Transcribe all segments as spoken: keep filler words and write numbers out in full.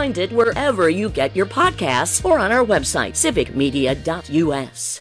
find it wherever you get your podcasts or on our website, civic media dot u s.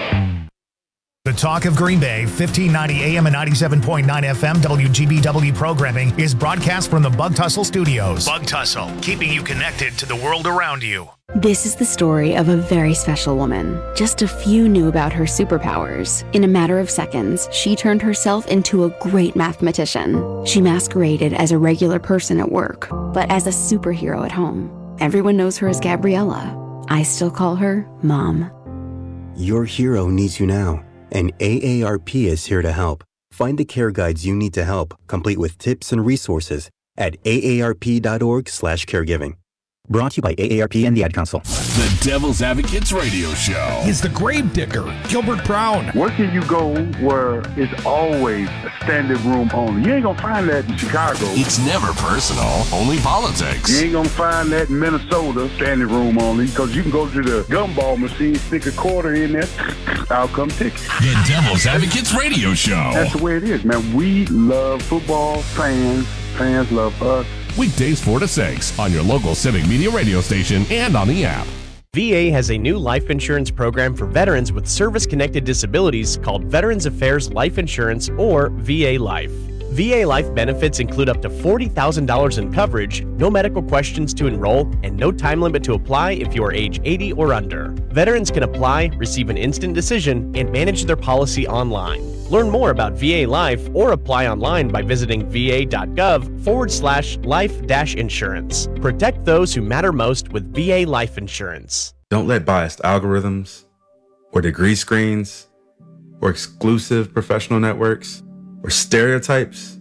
The Talk of Green Bay, fifteen ninety A M and ninety-seven point nine F M W G B W programming is broadcast from the Bug Tussle Studios. Bug Tussle, keeping you connected to the world around you. This is the story of a very special woman. Just a few knew about her superpowers. In a matter of seconds, she turned herself into a great mathematician. She masqueraded as a regular person at work, but as a superhero at home. Everyone knows her as Gabriella. I still call her Mom. Your hero needs you now, and A A R P is here to help. Find the care guides you need to help, complete with tips and resources at A A R P dot org slash caregiving. Brought to you by A A R P and the Ad Council. The Devil's Advocates Radio Show. He's the grave digger, Gilbert Brown. Where can you go where it's always a standing room only? You ain't gonna find that in Chicago. It's never personal, only politics. You ain't gonna find that in Minnesota, standing room only, because you can go to the gumball machine, stick a quarter in there, I'll come take it. The Devil's Advocates Radio Show. That's the way it is, man. We love football, fans, fans love us. Weekdays four to six on your local Civic Media radio station and on the app. V A has a new life insurance program for veterans with service-connected disabilities called Veterans Affairs Life Insurance, or V A Life. V A Life benefits include up to forty thousand dollars in coverage, no medical questions to enroll, and no time limit to apply if you are age eighty or under. Veterans can apply, receive an instant decision, and manage their policy online. Learn more about V A Life or apply online by visiting va.gov forward slash life dash insurance. Protect those who matter most with V A Life Insurance. Don't let biased algorithms or degree screens or exclusive professional networks or stereotypes.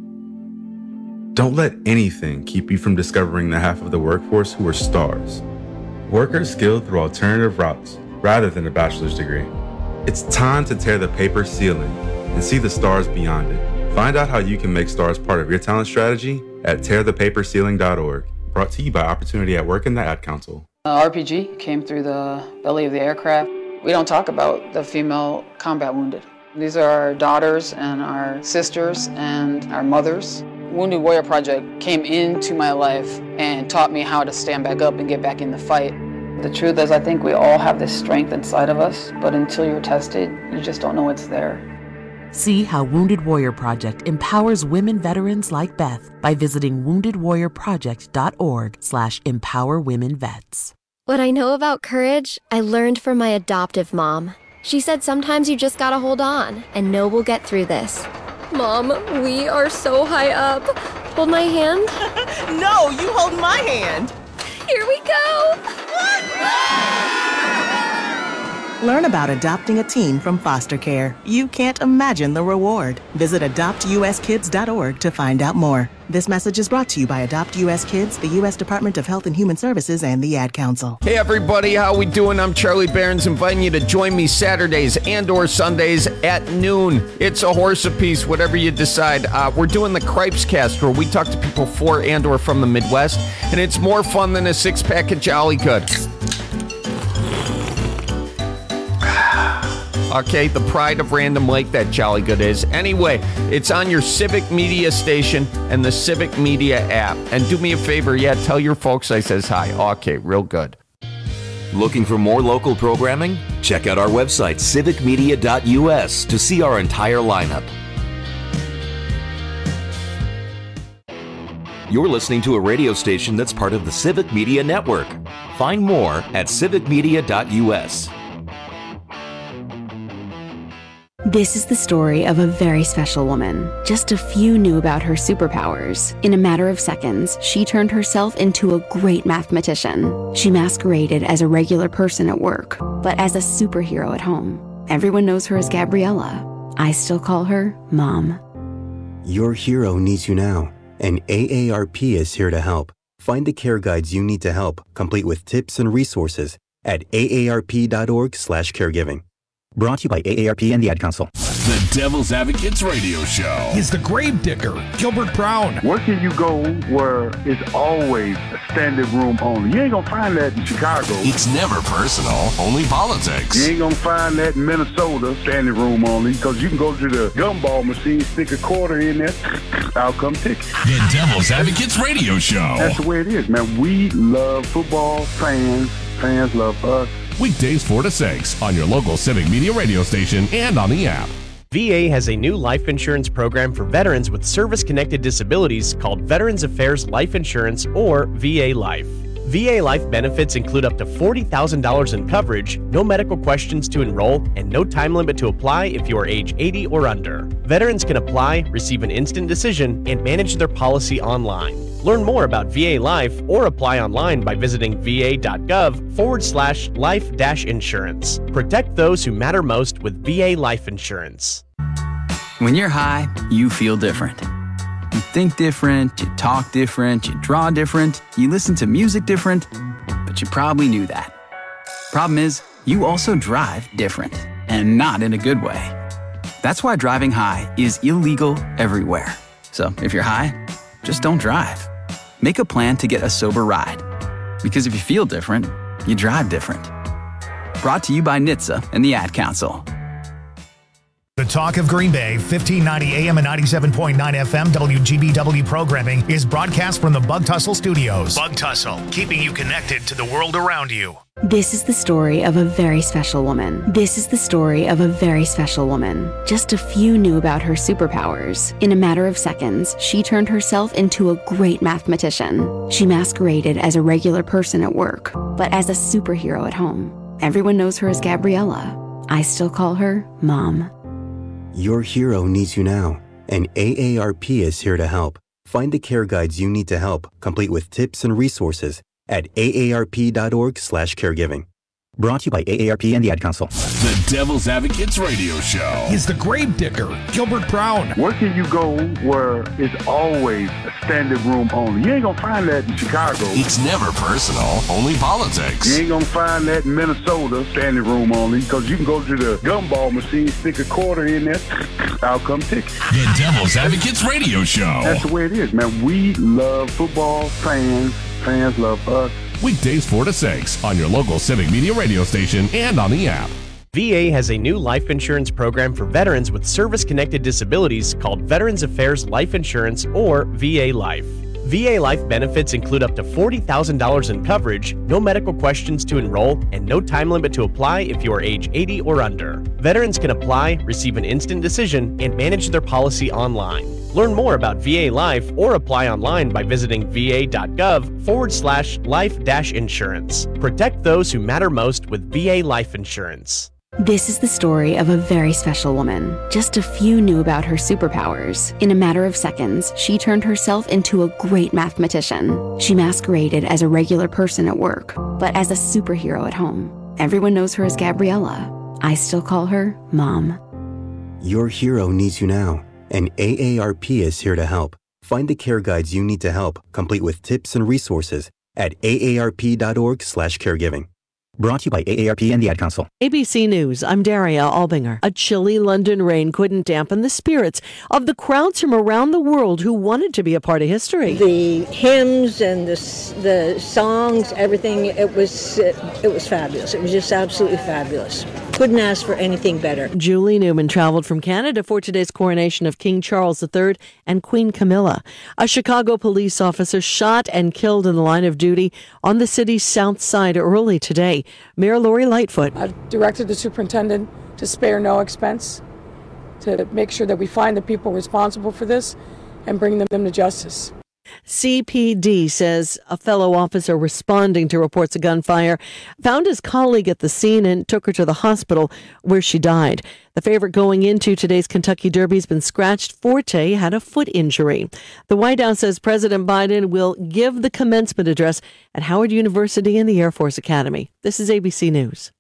Don't let anything keep you from discovering the half of the workforce who are stars. Workers skilled through alternative routes rather than a bachelor's degree. It's time to tear the paper ceiling and see the stars beyond it. Find out how you can make stars part of your talent strategy at tear the paper ceiling dot org. Brought to you by Opportunity at Work and the Ad Council. Uh, R P G came through the belly of the aircraft. We don't talk about the female combat wounded. These are our daughters and our sisters and our mothers. Wounded Warrior Project came into my life and taught me how to stand back up and get back in the fight. The truth is, I think we all have this strength inside of us, but until you're tested, you just don't know it's there. See how Wounded Warrior Project empowers women veterans like Beth by visiting wounded warrior project dot org slash empower women vets. What I know about courage, I learned from my adoptive mom. She said sometimes you just gotta hold on and know we'll get through this. Mom, we are so high up. Hold my hand. No, you hold my hand. Here we go! Learn about adopting a teen from foster care. You can't imagine the reward. Visit adopt u s kids dot org to find out more. This message is brought to you by Adopt U S Kids, the U S Department of Health and Human Services, and the Ad Council. Hey everybody, how we doing? I'm Charlie Behrens, inviting you to join me Saturdays and or Sundays at noon. It's a horse apiece, whatever you decide. Uh, we're doing the Cripes Cast, where we talk to people for and or from the Midwest, and it's more fun than a six-pack of Jolly Good. Okay, the pride of Random Lake, that Jolly Good is. Anyway, it's on your Civic Media station and the Civic Media app. And do me a favor, yeah, tell your folks I says hi. Okay, real good. Looking for more local programming? Check out our website, civic media dot u s, to see our entire lineup. You're listening to a radio station that's part of the Civic Media Network. Find more at civic media dot u s. This is the story of a very special woman. Just a few knew about her superpowers. In a matter of seconds, she turned herself into a great mathematician. She masqueraded as a regular person at work, but as a superhero at home. Everyone knows her as Gabriella. I still call her Mom. Your hero needs you now, and A A R P is here to help. Find the care guides you need to help, complete with tips and resources at A A R P dot org slash caregiving. Brought to you by A A R P and the Ad Council. The Devil's Advocates Radio Show. He's the grave digger, Gilbert Brown. Where can you go where it's always a standing room only? You ain't gonna find that in Chicago. It's never personal, only politics. You ain't gonna find that in Minnesota, standing room only, because you can go to the gumball machine, stick a quarter in there, I'll come ticket. The Devil's Advocates Radio Show. That's the way it is, man. We love football, fans, fans love us. Weekdays four to six on your local Civic Media radio station and on the app. V A has a new life insurance program for veterans with service-connected disabilities called Veterans Affairs Life Insurance, or V A Life. V A Life benefits include up to forty thousand dollars in coverage, no medical questions to enroll, and no time limit to apply if you are age eighty or under. Veterans can apply, receive an instant decision, and manage their policy online. Learn more about V A Life or apply online by visiting va.gov forward slash life dash insurance. Protect those who matter most with V A Life Insurance. When you're high, you feel different. You think different, you talk different, you draw different, you listen to music different, but you probably knew that. Problem is, you also drive different, and not in a good way. That's why driving high is illegal everywhere. So if you're high, just don't drive. Make a plan to get a sober ride. Because if you feel different, you drive different. Brought to you by N H T S A and the Ad Council. The Talk of Green Bay, fifteen ninety A M and ninety-seven point nine F M W G B W programming is broadcast from the Bug Tussle Studios. Bug Tussle, keeping you connected to the world around you. This is the story of a very special woman. This is the story of a very special woman. Just a few knew about her superpowers. In a matter of seconds, she turned herself into a great mathematician. She masqueraded as a regular person at work, but as a superhero at home. Everyone knows her as Gabriella. I still call her Mom. Your hero needs you now, and A A R P is here to help. Find the care guides you need to help, complete with tips and resources at aarp.org slash caregiving. Brought to you by A A R P and the Ad Council. The Devil's Advocates Radio Show. He's the grave digger, Gilbert Brown. Where can you go where it's always a standing room only? You ain't gonna find that in Chicago. It's never personal, only politics. You ain't gonna find that in Minnesota, standing room only, because you can go to the gumball machine, stick a quarter in there, I'll come ticket. The Devil's Advocates Radio Show. That's the way it is, man. We love football, fans, fans love us. Weekdays four to six on your local Civic Media radio station and on the app. V A has a new life insurance program for veterans with service-connected disabilities called Veterans Affairs Life Insurance, or V A Life. V A Life benefits include up to forty thousand dollars in coverage, no medical questions to enroll, and no time limit to apply if you are age eighty or under. Veterans can apply, receive an instant decision, and manage their policy online. Learn more about V A Life or apply online by visiting va.gov forward slash life dash insurance. Protect those who matter most with V A Life Insurance. This is the story of a very special woman. Just a few knew about her superpowers. In a matter of seconds, she turned herself into a great mathematician. She masqueraded as a regular person at work, but as a superhero at home. Everyone knows her as Gabriella. I still call her Mom. Your hero needs you now, and A A R P is here to help. Find the care guides you need to help, complete with tips and resources at aarp.org slash caregiving. Brought to you by A A R P and the Ad Council. A B C News, I'm Daria Albinger. A chilly London rain couldn't dampen the spirits of the crowds from around the world who wanted to be a part of history. The hymns and the the songs, everything, it was it, it was fabulous. It was just absolutely fabulous. Couldn't ask for anything better. Julie Newman traveled from Canada for today's coronation of King Charles the Third and Queen Camilla. A Chicago police officer shot and killed in the line of duty on the city's south side early today. Mayor Lori Lightfoot. I've directed the superintendent to spare no expense to make sure that we find the people responsible for this and bring them to justice. C P D says a fellow officer responding to reports of gunfire found his colleague at the scene and took her to the hospital where she died. The favorite going into today's Kentucky Derby has been scratched. Forte had a foot injury. The White House says President Biden will give the commencement address at Howard University and the Air Force Academy. This is A B C News.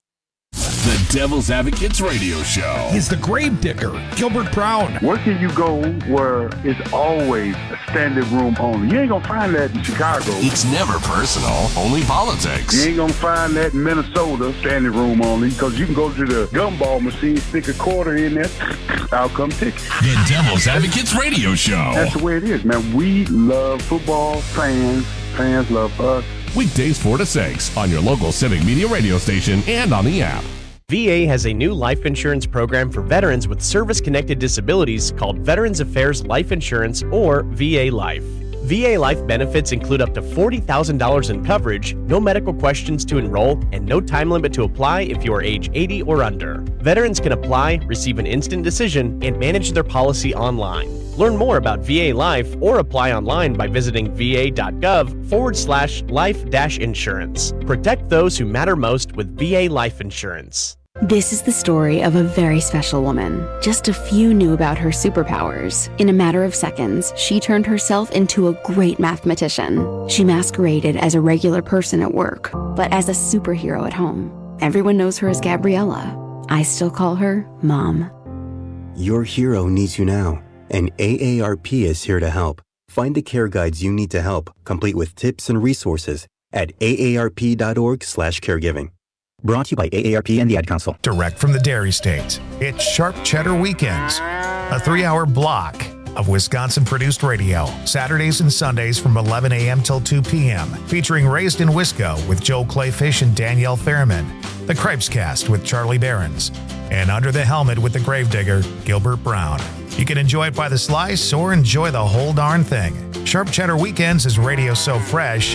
The Devil's Advocates Radio Show. He's the grave digger, Gilbert Brown. Where can you go where it's always a standing room only? You ain't gonna find that in Chicago. It's never personal, only politics. You ain't gonna find that in Minnesota, standing room only, because you can go to the gumball machine, stick a quarter in there, out come tickets. The Devil's Advocates Radio Show. That's the way it is, man. We love football, fans, fans love us. Weekdays four to six on your local Civic Media radio station and on the app. V A has a new life insurance program for veterans with service-connected disabilities called Veterans Affairs Life Insurance, or V A Life. V A Life benefits include up to forty thousand dollars in coverage, no medical questions to enroll, and no time limit to apply if you are age eighty or under. Veterans can apply, receive an instant decision, and manage their policy online. Learn more about V A Life or apply online by visiting va.gov forward slash life dash insurance. Protect those who matter most with V A Life Insurance. This is the story of a very special woman. Just a few knew about her superpowers. In a matter of seconds, she turned herself into a great mathematician. She masqueraded as a regular person at work, but as a superhero at home. Everyone knows her as Gabriella. I still call her Mom. Your hero needs you now, and A A R P is here to help. Find the care guides you need to help, complete with tips and resources at aarp.org slash caregiving. Brought to you by A A R P and the Ad Council. Direct from the Dairy State, it's Sharp Cheddar Weekends, a three-hour block of Wisconsin-produced radio, Saturdays and Sundays from eleven a.m. till two p.m., featuring Raised in Wisco with Joe Clayfish and Danielle Fairman, The Cripes Cast with Charlie Behrens, and Under the Helmet with the Gravedigger, Gilbert Brown. You can enjoy it by the slice or enjoy the whole darn thing. Sharp Cheddar Weekends is radio so fresh,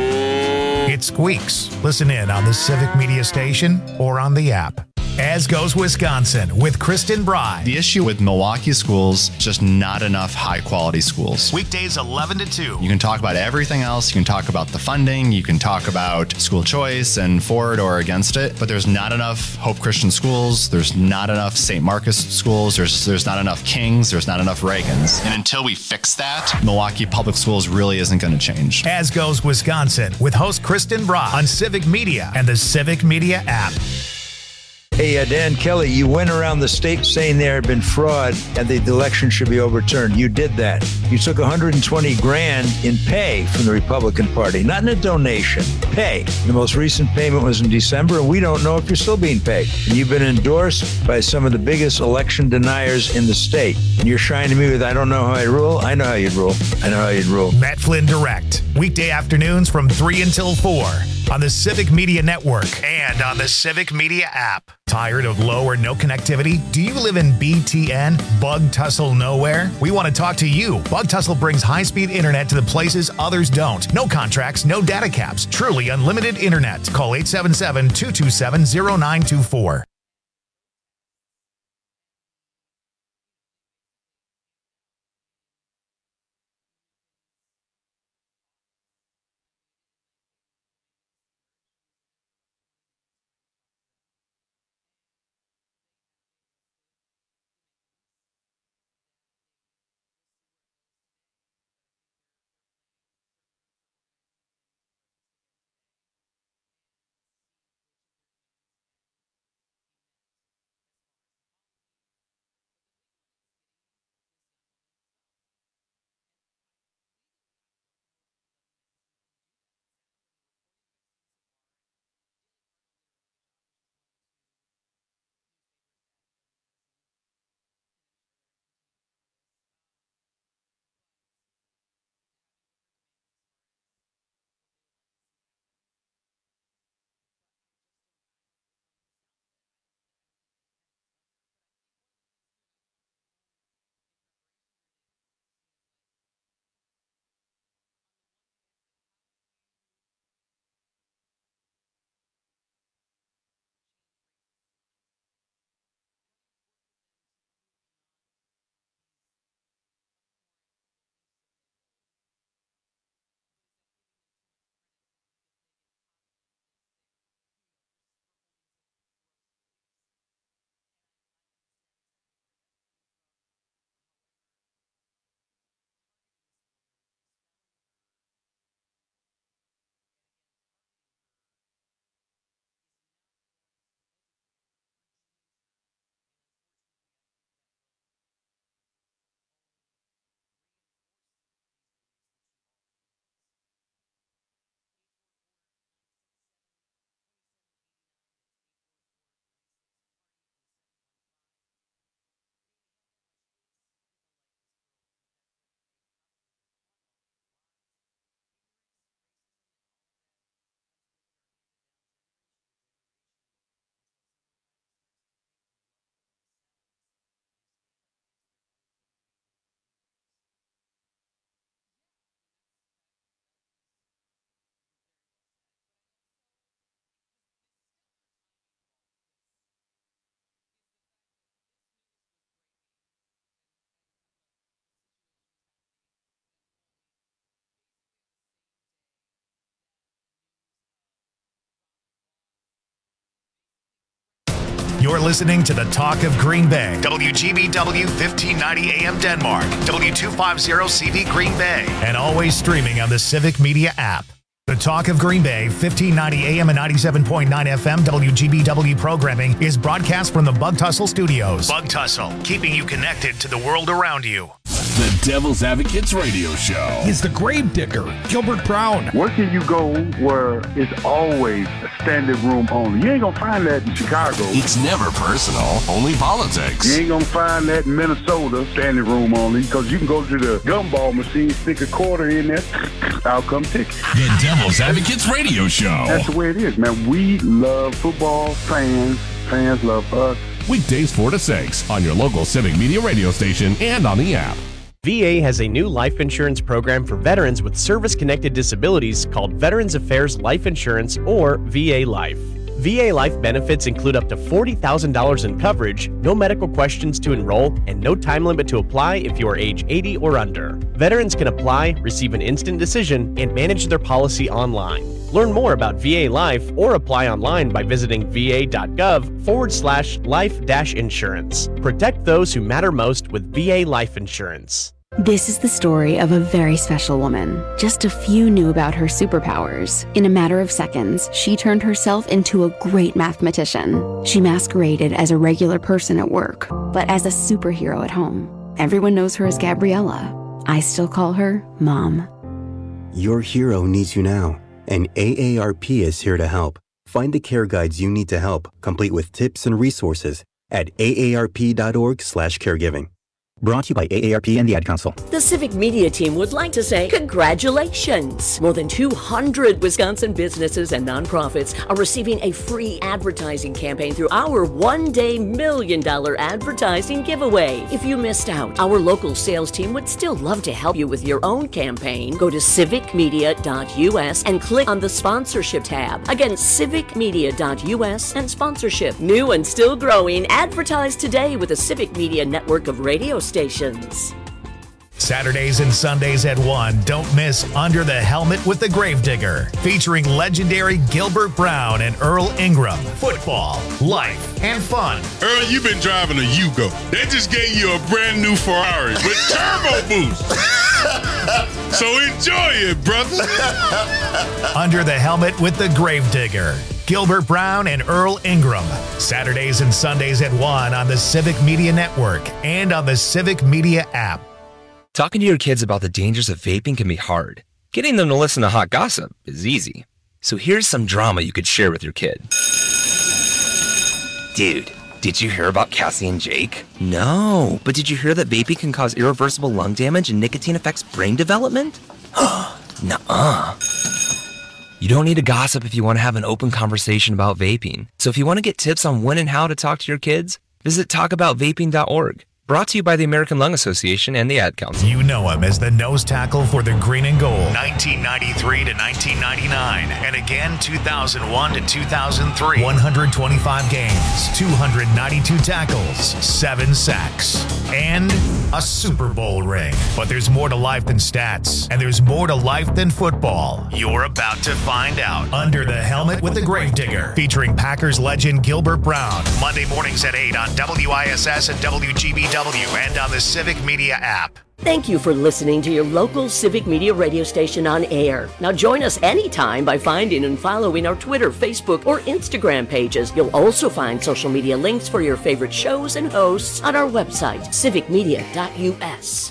it squeaks. Listen in on the Civic Media Station or on the app. As Goes Wisconsin with Kristen Bride. The issue with Milwaukee schools, just not enough high-quality schools. Weekdays eleven to two. You can talk about everything else. You can talk about the funding. You can talk about school choice and for it or against it. But there's not enough Hope Christian schools. There's not enough Saint Marcus schools. There's there's not enough Kings. There's not enough Reagans. And until we fix that, Milwaukee Public Schools really isn't going to change. As Goes Wisconsin with host Kristen Bride on Civic Media and the Civic Media app. Hey, uh, Dan Kelly, you went around the state saying there had been fraud and the election should be overturned. You did that. You took one hundred twenty grand in pay from the Republican Party, not in a donation, pay. The most recent payment was in December, and we don't know if you're still being paid. And you've been endorsed by some of the biggest election deniers in the state. And you're shining me with, I don't know how I rule. I know how you'd rule. I know how you'd rule. Matt Flynn Direct, weekday afternoons from three until four on the Civic Media Network and on the Civic Media app. Tired of low or no connectivity? Do you live in B T N, Bug Tussle Nowhere? We want to talk to you. Bug Tussle brings high-speed internet to the places others don't. No contracts, no data caps. Truly unlimited internet. Call eight seven seven, two two seven, zero nine two four. You're listening to the Talk of Green Bay. W G B W fifteen ninety A M Denmark. W two fifty C V Green Bay. And always streaming on the Civic Media app. The Talk of Green Bay, fifteen ninety A M and ninety-seven point nine F M W G B W programming is broadcast from the Bug Tussle Studios. Bug Tussle, keeping you connected to the world around you. The Devil's Advocates Radio Show. He's the Gravedigger, Gilbert Brown. Where can you go where it's always a standing room only? You ain't gonna find that in Chicago. It's never personal, only politics. You ain't gonna find that in Minnesota, standing room only, because you can go to the gumball machine, stick a quarter in there, out come ticket. The Devil's Advocates Radio Show. That's the way it is, man. We love football, fans, fans love us. Weekdays four to six on your local Civic Media radio station and on the app. V A has a new life insurance program for veterans with service-connected disabilities called Veterans Affairs Life Insurance, or V A Life. V A Life benefits include up to forty thousand dollars in coverage, no medical questions to enroll, and no time limit to apply if you are age eighty or under. Veterans can apply, receive an instant decision, and manage their policy online. Learn more about V A Life or apply online by visiting va.gov forward slash life dash insurance. Protect those who matter most with V A Life Insurance. This is the story of a very special woman. Just a few knew about her superpowers. In a matter of seconds, she turned herself into a great mathematician. She masqueraded as a regular person at work, but as a superhero at home. Everyone knows her as Gabriella. I still call her Mom. Your hero needs you now, and A A R P is here to help. Find the care guides you need to help, complete with tips and resources at aarp.org slash caregiving. Brought to you by A A R P and the Ad Council. The Civic Media team would like to say congratulations. More than two hundred Wisconsin businesses and nonprofits are receiving a free advertising campaign through our one-day million dollar advertising giveaway. If you missed out, our local sales team would still love to help you with your own campaign. Go to civic media dot U S and click on the sponsorship tab. Again, civic media dot U S and sponsorship. New and still growing. Advertise today with the Civic Media network of radio stations. Saturdays and Sundays at one, don't miss Under the Helmet with the Gravedigger, featuring legendary Gilbert Brown and Earl Ingram. Football, life, and fun. Earl, you've been driving a Yugo. They just gave you a brand new Ferrari with turbo boost. So enjoy it, brother. Under the Helmet with the Gravedigger. Gilbert Brown and Earl Ingram. Saturdays and Sundays at one on the Civic Media Network and on the Civic Media app. Talking to your kids about the dangers of vaping can be hard. Getting them to listen to hot gossip is easy. So here's some drama you could share with your kid. Dude, did you hear about Cassie and Jake? No, but did you hear that vaping can cause irreversible lung damage and nicotine affects brain development? Nuh-uh. You don't need to gossip if you want to have an open conversation about vaping. So if you want to get tips on when and how to talk to your kids, visit talk about vaping dot org. Brought to you by the American Lung Association and the Ad Council. You know him as the nose tackle for the Green and Gold, nineteen ninety-three to nineteen ninety-nine, and again two thousand one to two thousand three. one hundred twenty-five games, two hundred ninety-two tackles, seven sacks, and a Super Bowl ring. But there's more to life than stats, and there's more to life than football. You're about to find out. Under the Helmet with the Gravedigger, featuring Packers legend Gilbert Brown, Monday mornings at eight on W I S S and W G B W and on the Civic Media app. Thank you for listening to your local Civic Media radio station on air. Now join us anytime by finding and following our Twitter, Facebook, or Instagram pages. You'll also find social media links for your favorite shows and hosts on our website, civic media dot U S.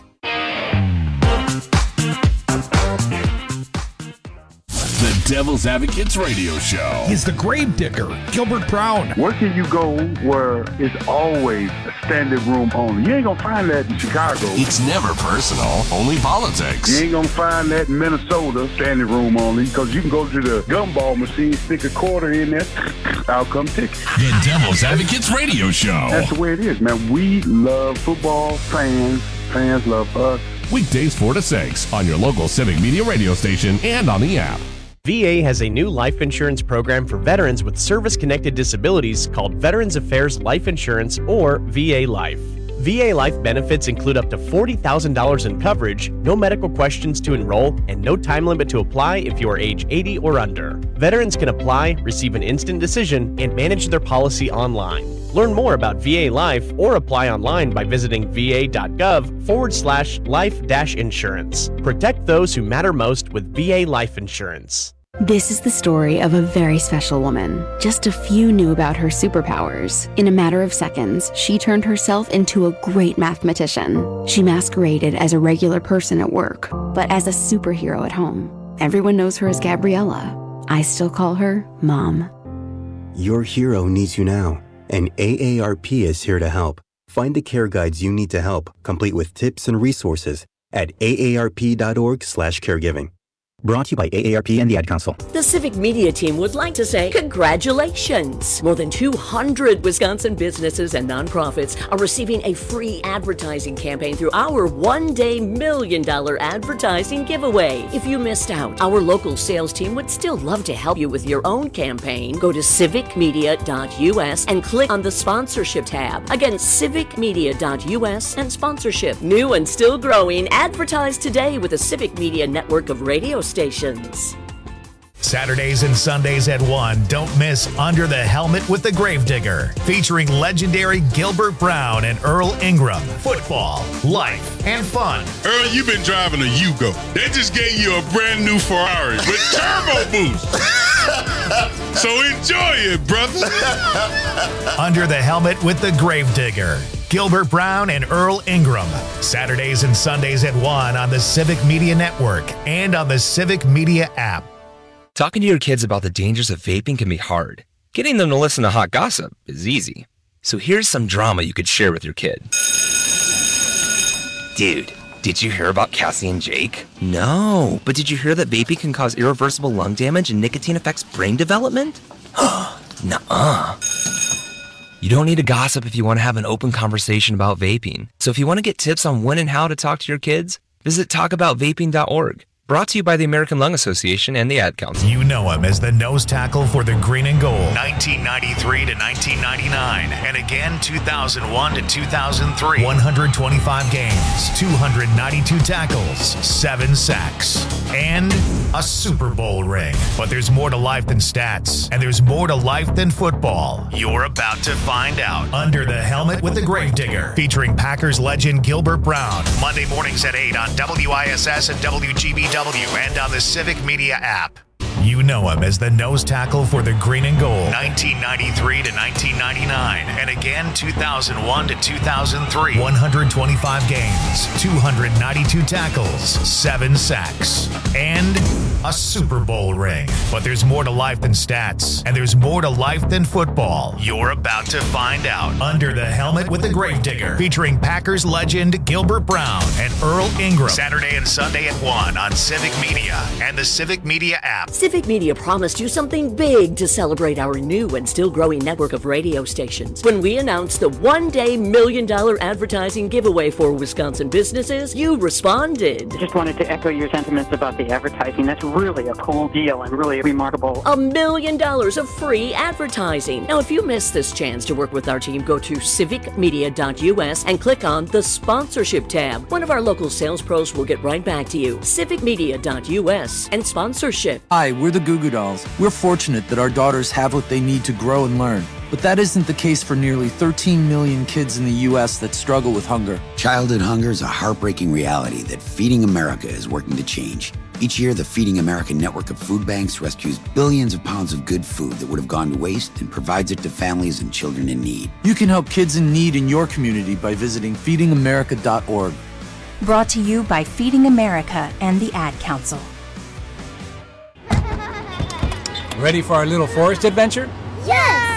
The Devil's Advocates Radio Show. He's the Gravedigger, Gilbert Brown. Where can you go where it's always a standing room only? You ain't gonna find that in Chicago. It's never personal, only politics. You ain't gonna find that in Minnesota, standing room only, because you can go to the gumball machine, stick a quarter in there, out come ticket. The Devil's Advocates Radio Show. That's the way it is, man. We love football, fans, fans love us. Weekdays four to six on your local Civic Media radio station and on the app. V A has a new life insurance program for veterans with service-connected disabilities called Veterans Affairs Life Insurance, or V A Life. V A Life benefits include up to forty thousand dollars in coverage, no medical questions to enroll, and no time limit to apply if you are age eighty or under. Veterans can apply, receive an instant decision, and manage their policy online. Learn more about V A Life or apply online by visiting va.gov forward slash life dash insurance. Protect those who matter most with V A Life Insurance. This is the story of a very special woman. Just a few knew about her superpowers. In a matter of seconds, she turned herself into a great mathematician. She masqueraded as a regular person at work, but as a superhero at home. Everyone knows her as Gabriella. I still call her Mom. Your hero needs you now, and A A R P is here to help. Find the care guides you need to help, complete with tips and resources at A A R P dot org slash caregiving. Brought to you by A A R P and the Ad Council. The Civic Media team would like to say congratulations. More than two hundred Wisconsin businesses and nonprofits are receiving a free advertising campaign through our one-day million dollar advertising giveaway. If you missed out, our local sales team would still love to help you with your own campaign. Go to civic media dot U S and click on the sponsorship tab. Again, civic media dot U S and sponsorship. New and still growing, advertise today with the Civic Media network of radio stations. stations. Saturdays and Sundays at one, don't miss Under the Helmet with the Gravedigger, featuring legendary Gilbert Brown and Earl Ingram. Football, life, and fun. Earl, you've been driving a Yugo. They just gave you a brand new Ferrari with turbo boost. So enjoy it, brother. Under the Helmet with the Gravedigger. Gilbert Brown and Earl Ingram. Saturdays and Sundays at one on the Civic Media Network and on the Civic Media app. Talking to your kids about the dangers of vaping can be hard. Getting them to listen to hot gossip is easy. So here's some drama you could share with your kid. Dude, did you hear about Cassie and Jake? No, but did you hear that vaping can cause irreversible lung damage and nicotine affects brain development? Nuh-uh. You don't need to gossip if you want to have an open conversation about vaping. So if you want to get tips on when and how to talk to your kids, visit talk about vaping dot org. Brought to you by the American Lung Association and the Ad Council. You know him as the nose tackle for the Green and Gold, nineteen ninety-three to nineteen ninety-nine, and again two thousand one to two thousand three. one hundred twenty-five games, two hundred ninety-two tackles, seven sacks, and a Super Bowl ring. But there's more to life than stats, and there's more to life than football. You're about to find out. Under the Helmet with the Gravedigger, featuring Packers legend Gilbert Brown. Monday mornings at eight on W I S S and W G B W and on the Civic Media app. You know him as the nose tackle for the Green and Gold, nineteen ninety-three to nineteen ninety-nine, and again two thousand one to two thousand three. one hundred twenty-five games, two hundred ninety-two tackles, seven sacks, and a Super Bowl ring. But there's more to life than stats, and there's more to life than football. You're about to find out. Under the Helmet with the Gravedigger, featuring Packers legend Gilbert Brown and Earl Ingram. Saturday and Sunday at one on Civic Media and the Civic Media app. Civic Media promised you something big to celebrate our new and still growing network of radio stations. When we announced the one-day million dollar advertising giveaway for Wisconsin businesses, you responded. Just wanted to echo your sentiments about the advertising. That's really a cool deal and really remarkable. A million dollars of free advertising. Now, if you missed this chance to work with our team, go to civic media dot U S and click on the sponsorship tab. One of our local sales pros will get right back to you. civic media dot U S and sponsorship. Hi, we're the Goo Goo Dolls. We're fortunate that our daughters have what they need to grow and learn. But that isn't the case for nearly thirteen million kids in the U S that struggle with hunger. Childhood hunger is a heartbreaking reality that Feeding America is working to change. Each year, the Feeding America network of food banks rescues billions of pounds of good food that would have gone to waste and provides it to families and children in need. You can help kids in need in your community by visiting feeding america dot org. Brought to you by Feeding America and the Ad Council. Ready for our little forest adventure? Yes!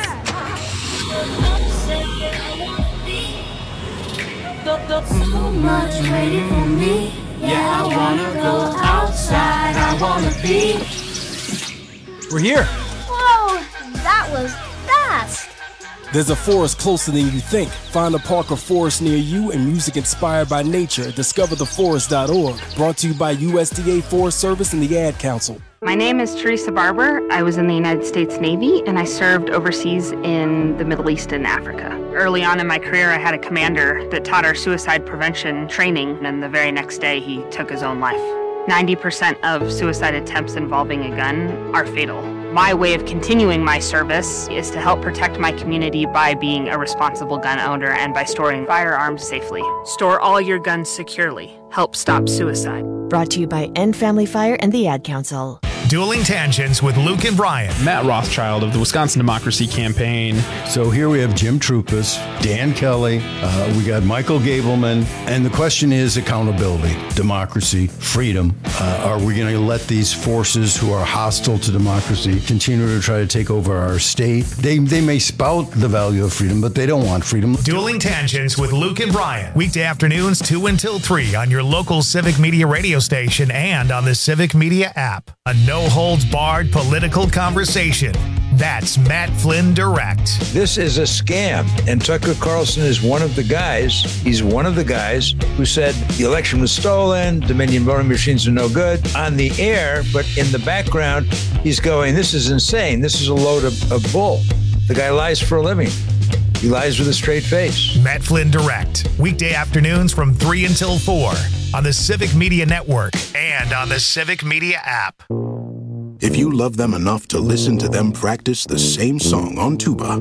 So much waiting for me. Yeah, I wanna go outside. I wanna be. We're here. Whoa, that was fast. There's a forest closer than you think. Find a park or forest near you and music inspired by nature. discover the forest dot org. Brought to you by U S D A Forest Service and the Ad Council. My name is Teresa Barber. I was in the United States Navy and I served overseas in the Middle East and Africa. Early on in my career, I had a commander that taught our suicide prevention training, and the very next day he took his own life. ninety percent of suicide attempts involving a gun are fatal. My way of continuing my service is to help protect my community by being a responsible gun owner and by storing firearms safely. Store all your guns securely. Help stop suicide. Brought to you by End Family Fire and the Ad Council. Dueling Tangents with Luke and Brian. Matt Rothschild of the Wisconsin Democracy Campaign. So here we have Jim Troupas, Dan Kelly, uh, we got Michael Gableman, and the question is accountability, democracy, freedom. Uh, are we going to let these forces who are hostile to democracy continue to try to take over our state? They, they may spout the value of freedom, but they don't want freedom. Dueling Tangents with Luke and Brian. Weekday afternoons two until three on your local Civic Media radio station and on the Civic Media app. A no-holds-barred political conversation. That's Matt Flynn Direct. This is a scam, and Tucker Carlson is one of the guys. He's one of the guys who said the election was stolen, Dominion voting machines are no good on the air, but in the background, he's going, this is insane. This is a load of, of bull. The guy lies for a living. He lies with a straight face. Matt Flynn Direct. Weekday afternoons from three until four on the Civic Media Network and on the Civic Media app. If you love them enough to listen to them practice the same song on tuba,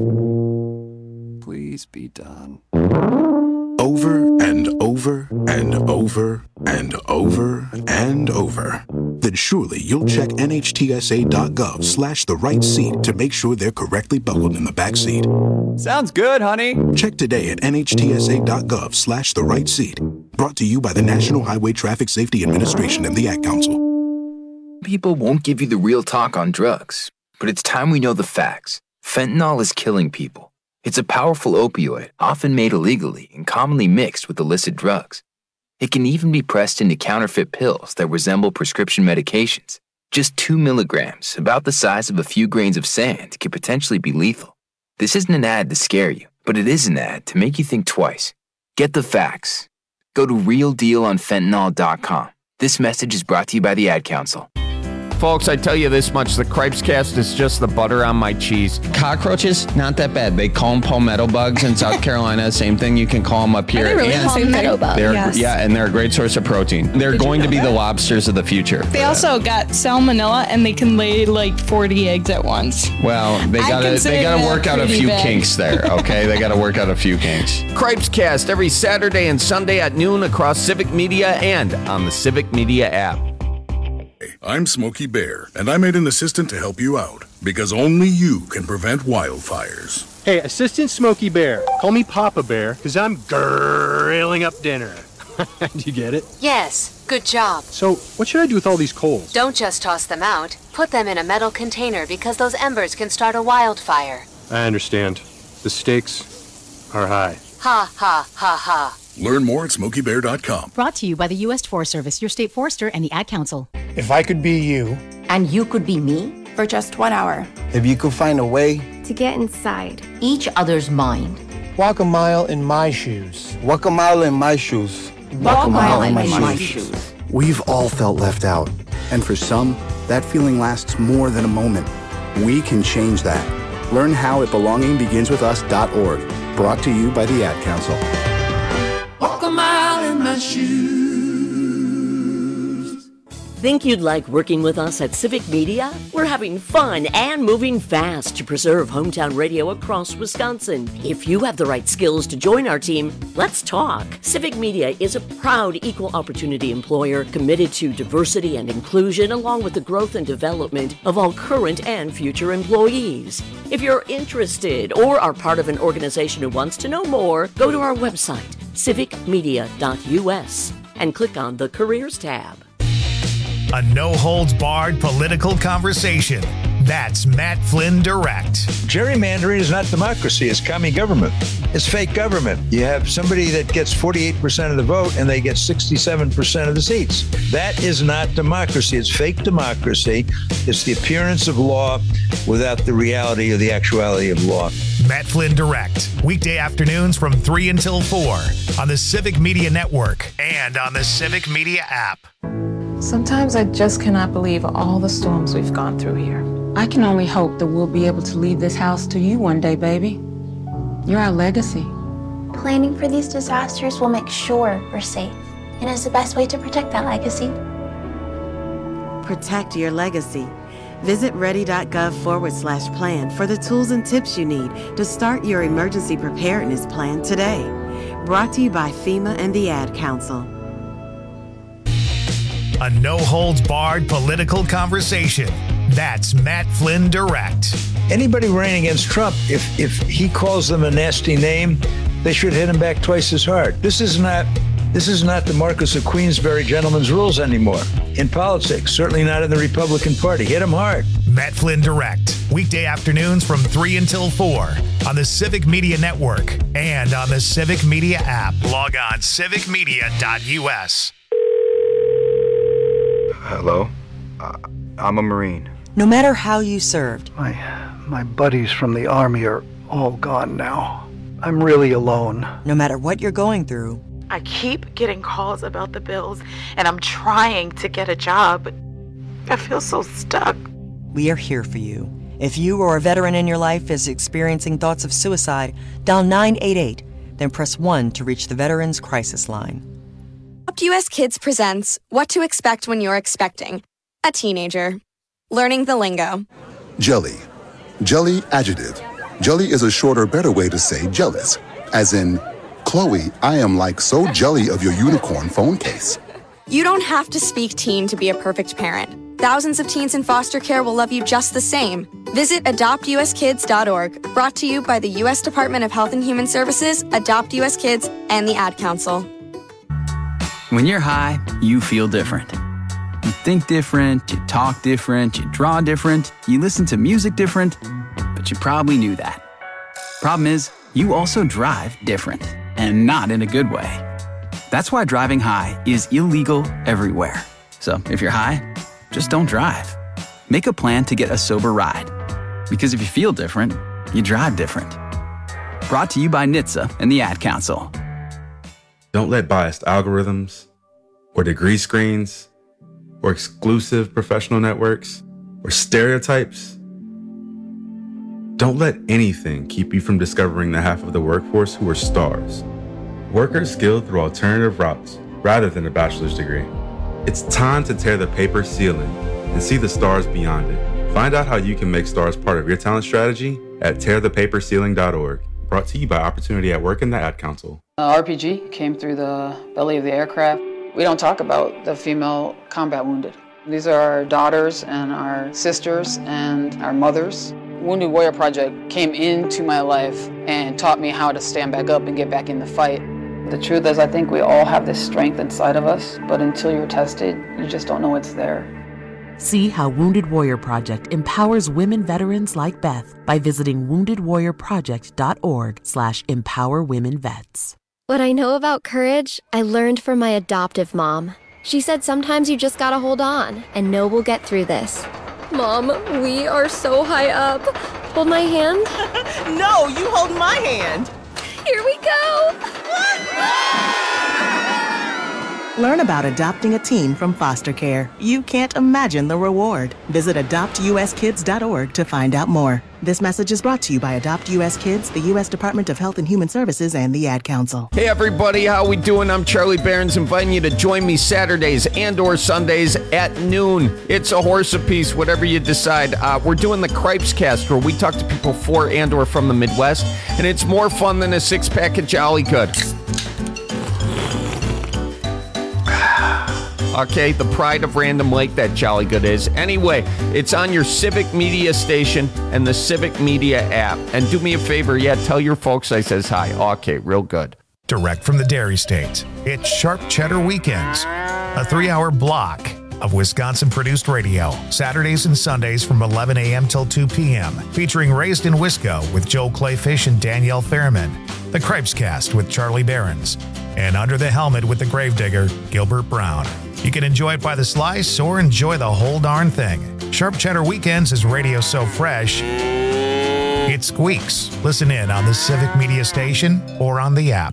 please be done. Over and over and over and over and over, then surely you'll check nhtsa.gov slash the right seat to make sure they're correctly buckled in the back seat. Sounds good, honey. Check today at nhtsa.gov slash the right seat. Brought to you by the National Highway Traffic Safety Administration and the Ad Council. People won't give you the real talk on drugs, but it's time we know the facts. Fentanyl is killing people. It's a powerful opioid, often made illegally and commonly mixed with illicit drugs. It can even be pressed into counterfeit pills that resemble prescription medications. Just two milligrams, about the size of a few grains of sand, could potentially be lethal. This isn't an ad to scare you, but it is an ad to make you think twice. Get the facts. Go to real deal on fentanyl dot com. This message is brought to you by the Ad Council. Folks, I tell you this much, the Cripes Cast is just the butter on my cheese. Cockroaches, not that bad. They call them palmetto bugs in South Carolina. Same thing, you can call them up here. Are they really and palmetto bugs? Yes. Yeah, and they're a great source of protein. They're Did going you to be know the that? lobsters of the future. They also got salmonella, and they can lay like forty eggs at once. Well, they I gotta consider they gotta that work out a pretty few bad. kinks there, okay? They gotta work out a few kinks. Cripes Cast every Saturday and Sunday at noon across Civic Media and on the Civic Media app. I'm Smokey Bear, and I made an assistant to help you out, because only you can prevent wildfires. Hey, Assistant Smokey Bear. Call me Papa Bear, because I'm grilling up dinner. Do you get it? Yes, good job. So, what should I do with all these coals? Don't just toss them out. Put them in a metal container because those embers can start a wildfire. I understand. The stakes are high. Ha, ha, ha, ha. Learn more at smokey bear dot com. Brought to you by the U S Forest Service, your state forester, and the Ad Council. If I could be you. And you could be me? For just one hour. If you could find a way. To get inside each other's mind. Walk a mile in my shoes. Walk a mile in my shoes. Walk, Walk a mile, mile in, in my, my shoes. shoes. We've all felt left out. And for some, that feeling lasts more than a moment. We can change that. Learn how at belonging begins with us dot org. Brought to you by the Ad Council. Walk a mile in my shoes. Think you'd like working with us at Civic Media? We're having fun and moving fast to preserve hometown radio across Wisconsin. If you have the right skills to join our team, let's talk. Civic Media is a proud equal opportunity employer committed to diversity and inclusion along with the growth and development of all current and future employees. If you're interested or are part of an organization who wants to know more, go to our website, civic media dot u s, and click on the Careers tab. A no-holds-barred political conversation. That's Matt Flynn Direct. Gerrymandering is not democracy. It's commie government. It's fake government. You have somebody that gets forty-eight percent of the vote and they get sixty-seven percent of the seats. That is not democracy. It's fake democracy. It's the appearance of law without the reality or the actuality of law. Matt Flynn Direct. Weekday afternoons from three until four on the Civic Media Network and on the Civic Media app. Sometimes I just cannot believe all the storms we've gone through here. I can only hope that we'll be able to leave this house to you one day, baby. You're our legacy. Planning for these disasters will make sure we're safe, and is the best way to protect that legacy. Protect your legacy. Visit ready.gov forward slash plan for the tools and tips you need to start your emergency preparedness plan today. Brought to you by FEMA and the Ad Council. A no-holds-barred political conversation. That's Matt Flynn Direct. Anybody running against Trump, if if he calls them a nasty name, they should hit him back twice as hard. This is not this is not the Marquis of Queensberry gentleman's rules anymore in politics, certainly not in the Republican Party. Hit him hard. Matt Flynn Direct, weekday afternoons from three until four on the Civic Media Network and on the Civic Media app. Log on civic media dot u s. Hello? Uh, I'm a Marine. No matter how you served. My, my buddies from the Army are all gone now. I'm really alone. No matter what you're going through. I keep getting calls about the bills, and I'm trying to get a job, but I feel so stuck. We are here for you. If you or a veteran in your life is experiencing thoughts of suicide, dial nine eight eight, then press one to reach the Veterans Crisis Line. Adopt U S Kids presents What to Expect When You're Expecting a Teenager. Learning the lingo. Jelly. Jelly adjective. Jelly is a shorter, better way to say jealous. As in, Chloe, I am like so jelly of your unicorn phone case. You don't have to speak teen to be a perfect parent. Thousands of teens in foster care will love you just the same. Visit adopt u s kids dot org. Brought to you by the U S Department of Health and Human Services, Adopt U S Kids, and the Ad Council. When you're high, you feel different. You think different, you talk different, you draw different, you listen to music different, but you probably knew that. Problem is, you also drive different, and not in a good way. That's why driving high is illegal everywhere. So if you're high, just don't drive. Make a plan to get a sober ride. Because if you feel different, you drive different. Brought to you by N H T S A and the Ad Council. Don't let biased algorithms, or degree screens, or exclusive professional networks, or stereotypes. Don't let anything keep you from discovering the half of the workforce who are stars. Workers skilled through alternative routes rather than a bachelor's degree. It's time to tear the paper ceiling and see the stars beyond it. Find out how you can make stars part of your talent strategy at tear the paper ceiling dot org. Brought to you by Opportunity at Work and the Ad Council. Uh, R P G came through the belly of the aircraft. We don't talk about the female combat wounded. These are our daughters and our sisters and our mothers. Wounded Warrior Project came into my life and taught me how to stand back up and get back in the fight. The truth is, I think we all have this strength inside of us, but until you're tested, you just don't know it's there. See how Wounded Warrior Project empowers women veterans like Beth by visiting wounded warrior project dot org slash empower women vets. What I know about courage, I learned from my adoptive mom. She said sometimes you just gotta hold on and know we'll get through this. Mom, we are so high up. Hold my hand. No, you hold my hand. Here we go. Learn about adopting a teen from foster care. You can't imagine the reward. Visit adopt u s kids dot org to find out more. This message is brought to you by Adopt U S Kids, the U S Department of Health and Human Services, and the Ad Council. Hey everybody, how we doing? I'm Charlie Behrens, inviting you to join me Saturdays and or Sundays at noon. It's a horse apiece, whatever you decide. Uh, we're doing the Cripes Cast, where we talk to people for and or from the Midwest, and it's more fun than a six-pack of Jolly Good. Okay, the pride of Random Lake, that Jolly Good is. Anyway, it's on your Civic Media station and the Civic Media app. And do me a favor, yeah, tell your folks I says hi. Okay, real good. Direct from the Dairy State, it's Sharp Cheddar Weekends, a three-hour block of Wisconsin-produced radio, Saturdays and Sundays from eleven a.m. till two p.m., featuring Raised in Wisco with Joe Clayfish and Danielle Fairman, the Cripes Cast with Charlie Behrens, and Under the Helmet with the Gravedigger, Gilbert Brown. You can enjoy it by the slice or enjoy the whole darn thing. Sharp Cheddar Weekends is radio so fresh, it squeaks. Listen in on the Civic Media station or on the app.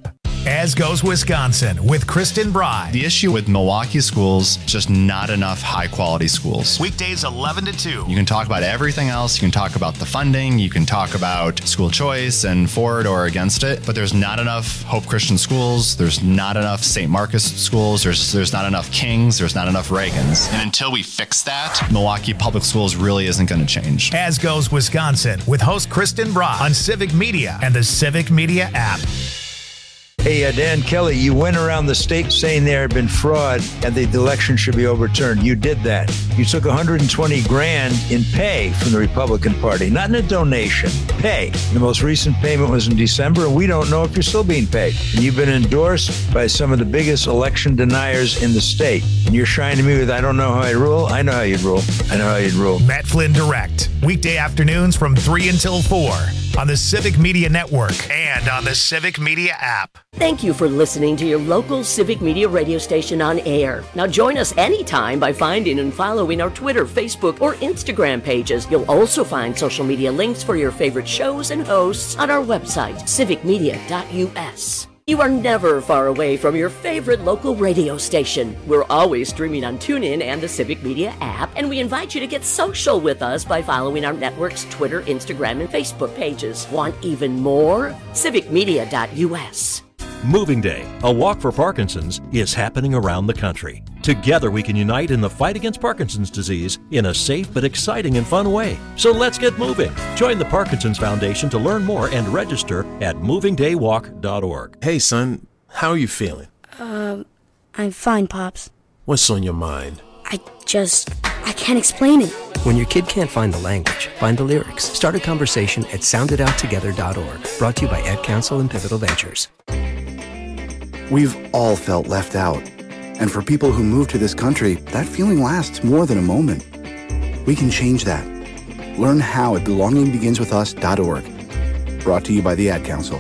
As Goes Wisconsin with Kristen Bride. The issue with Milwaukee schools, just not enough high-quality schools. Weekdays eleven to two. You can talk about everything else. You can talk about the funding. You can talk about school choice and for it or against it. But there's not enough Hope Christian schools. There's not enough Saint Marcus schools. There's there's not enough Kings. There's not enough Reagans. And until we fix that, Milwaukee Public Schools really isn't going to change. As Goes Wisconsin with host Kristen Bride on Civic Media and the Civic Media app. Hey, uh, Dan Kelly, you went around the state saying there had been fraud and the election should be overturned. You did that. You took one hundred twenty grand in pay from the Republican Party, not in a donation, pay. The most recent payment was in December, and we don't know if you're still being paid. And you've been endorsed by some of the biggest election deniers in the state. And you're shining me with, I don't know how I rule. I know how you'd rule. I know how you'd rule. Matt Flynn Direct, weekday afternoons from three until four on the Civic Media Network and on the Civic Media app. Thank you for listening to your local Civic Media radio station on air. Now join us anytime by finding and following our Twitter, Facebook, or Instagram pages. You'll also find social media links for your favorite shows and hosts on our website, civic media dot u s. You are never far away from your favorite local radio station. We're always streaming on TuneIn and the Civic Media app, and we invite you to get social with us by following our network's Twitter, Instagram, and Facebook pages. Want even more? civic media dot u s. Moving Day, a walk for Parkinson's, is happening around the country. Together we can unite in the fight against Parkinson's disease in a safe but exciting and fun way. So let's get moving. Join the Parkinson's Foundation to learn more and register at moving day walk dot org. Hey son, how are you feeling? Um, I'm fine, Pops. What's on your mind? I just, I can't explain it. When your kid can't find the language, find the lyrics. Start a conversation at sound it out together dot org. Brought to you by Ed Council and Pivotal Ventures. We've all felt left out. And for people who move to this country, that feeling lasts more than a moment. We can change that. Learn how at belonging begins with us dot org. Brought to you by the Ad Council.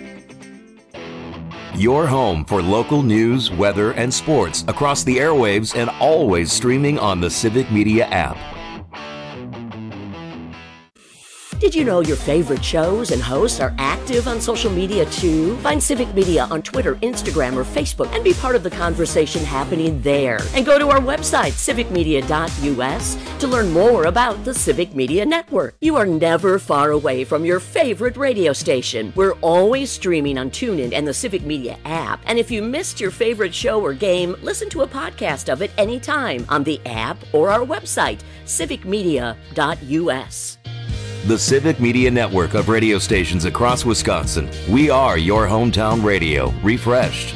Your home for local news, weather, and sports across the airwaves and always streaming on the Civic Media app. Did you know your favorite shows and hosts are active on social media too? Find Civic Media on Twitter, Instagram, or Facebook and be part of the conversation happening there. And go to our website, civic media dot u s, to learn more about the Civic Media Network. You are never far away from your favorite radio station. We're always streaming on TuneIn and the Civic Media app. And if you missed your favorite show or game, listen to a podcast of it anytime on the app or our website, civic media dot u s. The Civic Media Network of radio stations across Wisconsin. We are your hometown radio, refreshed.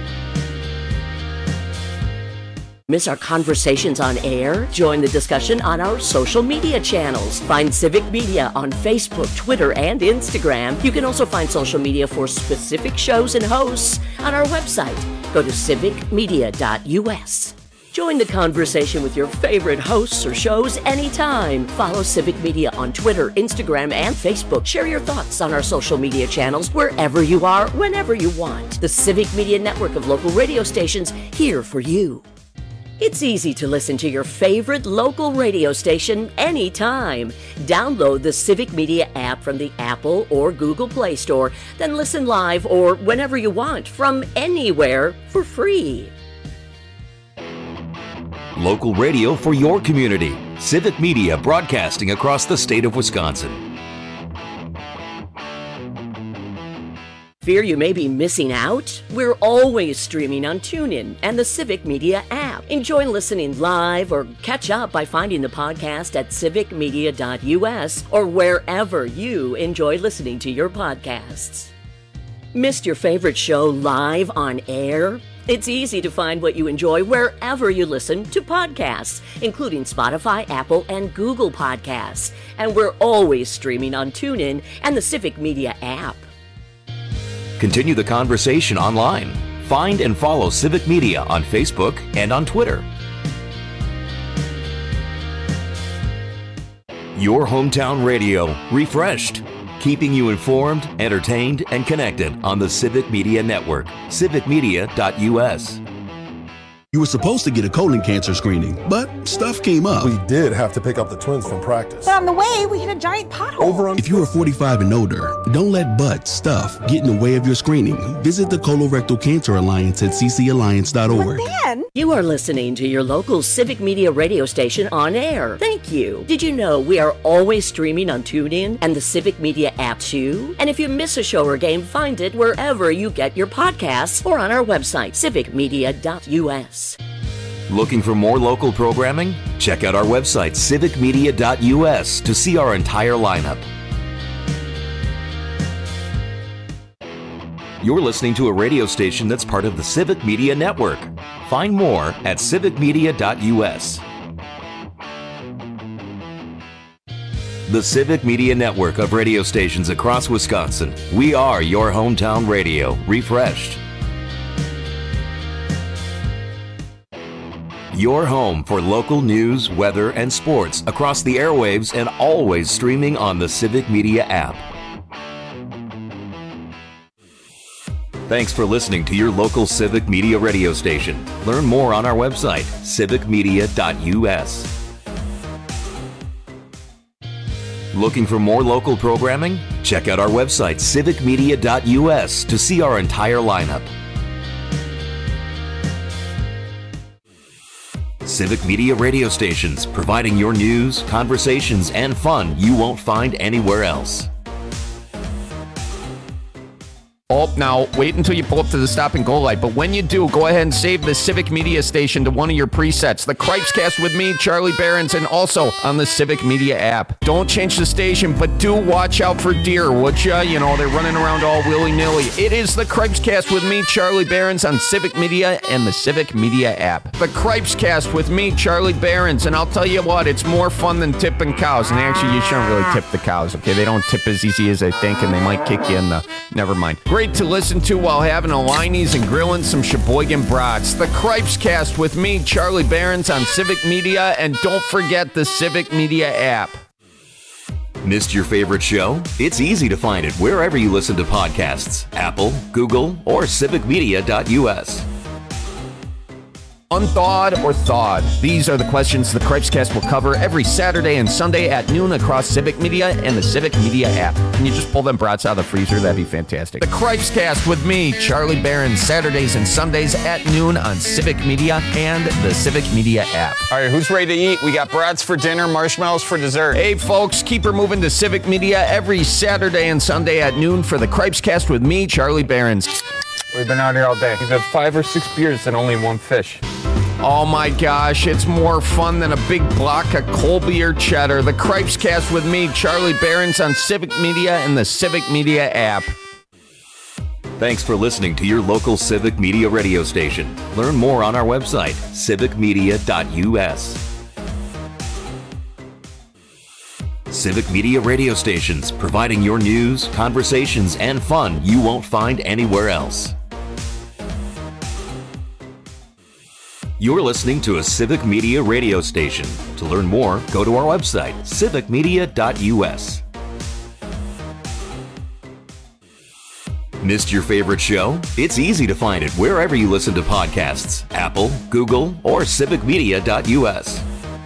Miss our conversations on air? Join the discussion on our social media channels. Find Civic Media on Facebook, Twitter, and Instagram. You can also find social media for specific shows and hosts on our website. Go to civic media dot u s. Join the conversation with your favorite hosts or shows anytime. Follow Civic Media on Twitter, Instagram, and Facebook. Share your thoughts on our social media channels wherever you are, whenever you want. The Civic Media Network of local radio stations here for you. It's easy to listen to your favorite local radio station anytime. Download the Civic Media app from the Apple or Google Play Store, then listen live or whenever you want from anywhere for free. Local radio for your community. Civic Media broadcasting across the state of Wisconsin. Fear you may be missing out? We're always streaming on TuneIn and the Civic Media app. Enjoy listening live or catch up by finding the podcast at civic media dot u s or wherever you enjoy listening to your podcasts. Missed your favorite show live on air? It's easy to find what you enjoy wherever you listen to podcasts, including Spotify, Apple, and Google Podcasts. And we're always streaming on TuneIn and the Civic Media app. Continue the conversation online. Find and follow Civic Media on Facebook and on Twitter. Your hometown radio, refreshed. Keeping you informed, entertained, and connected on the Civic Media Network. civic media dot u s. You were supposed to get a colon cancer screening, but stuff came up. We did have to pick up the twins from practice. But on the way, we hit a giant pothole. Over on- If you are forty-five and older, don't let butt, stuff, get in the way of your screening. Visit the Colorectal Cancer Alliance at c c alliance dot org. Then, you are listening to your local Civic Media radio station on air. Thank you. Did you know we are always streaming on TuneIn and the Civic Media app too? And if you miss a show or game, find it wherever you get your podcasts or on our website, civic media dot u s. Looking for more local programming? Check out our website, civic media dot u s, to see our entire lineup. You're listening to a radio station that's part of the Civic Media Network. Find more at civic media dot u s. The Civic Media Network of radio stations across Wisconsin. We are your hometown radio, refreshed. Your home for local news, weather, and sports across the airwaves and always streaming on the Civic Media app. Thanks for listening to your local Civic Media radio station. Learn more on our website, civic media dot u s. Looking for more local programming? Check out our website, civic media dot u s, to see our entire lineup. Civic Media radio stations, providing your news, conversations, and fun you won't find anywhere else. Oh, now, wait until you pull up to the stop and go light. But when you do, go ahead and save the Civic Media station to one of your presets. The Cripescast with me, Charlie Behrens, and also on the Civic Media app. Don't change the station, but do watch out for deer, would ya? You know, they're running around all willy-nilly. It is the Cripescast with me, Charlie Behrens, on Civic Media and the Civic Media app. The Cripescast with me, Charlie Behrens, and I'll tell you what, it's more fun than tipping cows. And actually, you shouldn't really tip the cows, okay? They don't tip as easy as they think, and they might kick you in the... Never mind. Great to listen to while having a Liney's and grilling some Sheboygan brats. The Cripescast with me, Charlie Behrens, on Civic Media, and don't forget the Civic Media app. Missed your favorite show? It's easy to find it wherever you listen to podcasts. Apple, Google, or civic media dot u s. Unthawed or thawed? These are the questions the Cripescast will cover every Saturday and Sunday at noon across Civic Media and the Civic Media app. Can you just pull them brats out of the freezer? That'd be fantastic. The Cripescast with me, Charlie Behrens, Saturdays and Sundays at noon on Civic Media and the Civic Media app. All right, who's ready to eat? We got brats for dinner, marshmallows for dessert. Hey, folks, keep her moving to Civic Media every Saturday and Sunday at noon for the Cripescast with me, Charlie Behrens. We've been out here all day. We've had five or six beers and only one fish. Oh my gosh, it's more fun than a big block of Colby or cheddar. The Cripescast with me, Charlie Behrens, on Civic Media and the Civic Media app. Thanks for listening to your local Civic Media radio station. Learn more on our website, civic media dot u s. Civic Media radio stations, providing your news, conversations, and fun you won't find anywhere else. You're listening to a Civic Media radio station. To learn more, go to our website, civic media dot u s. Missed your favorite show? It's easy to find it wherever you listen to podcasts. Apple, Google, or civic media dot u s.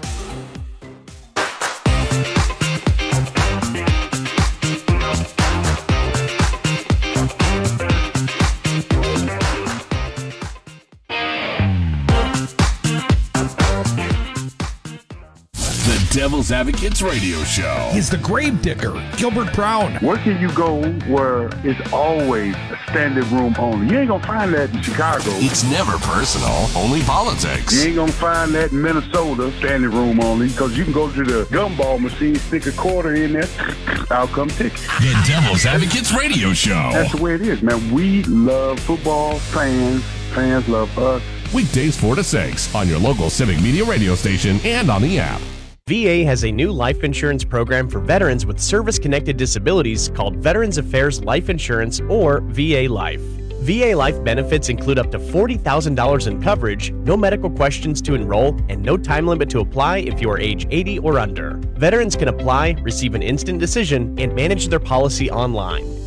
Devil's Advocates radio show. He's the grave digger, Gilbert Brown. Where can you go where it's always a standing room only? You ain't gonna find that in Chicago. It's never personal, only politics. You ain't gonna find that in Minnesota, standing room only, because you can go to the gumball machine, stick a quarter in there, I'll come take it. The Devil's Advocates radio show. That's the way it is, man. We love football, fans, fans love us. Weekdays four to six on your local Civic Media radio station and on the app. V A has a new life insurance program for veterans with service-connected disabilities called Veterans Affairs Life Insurance, or V A Life. V A Life benefits include up to forty thousand dollars in coverage, no medical questions to enroll, and no time limit to apply if you are age eighty or under. Veterans can apply, receive an instant decision, and manage their policy online.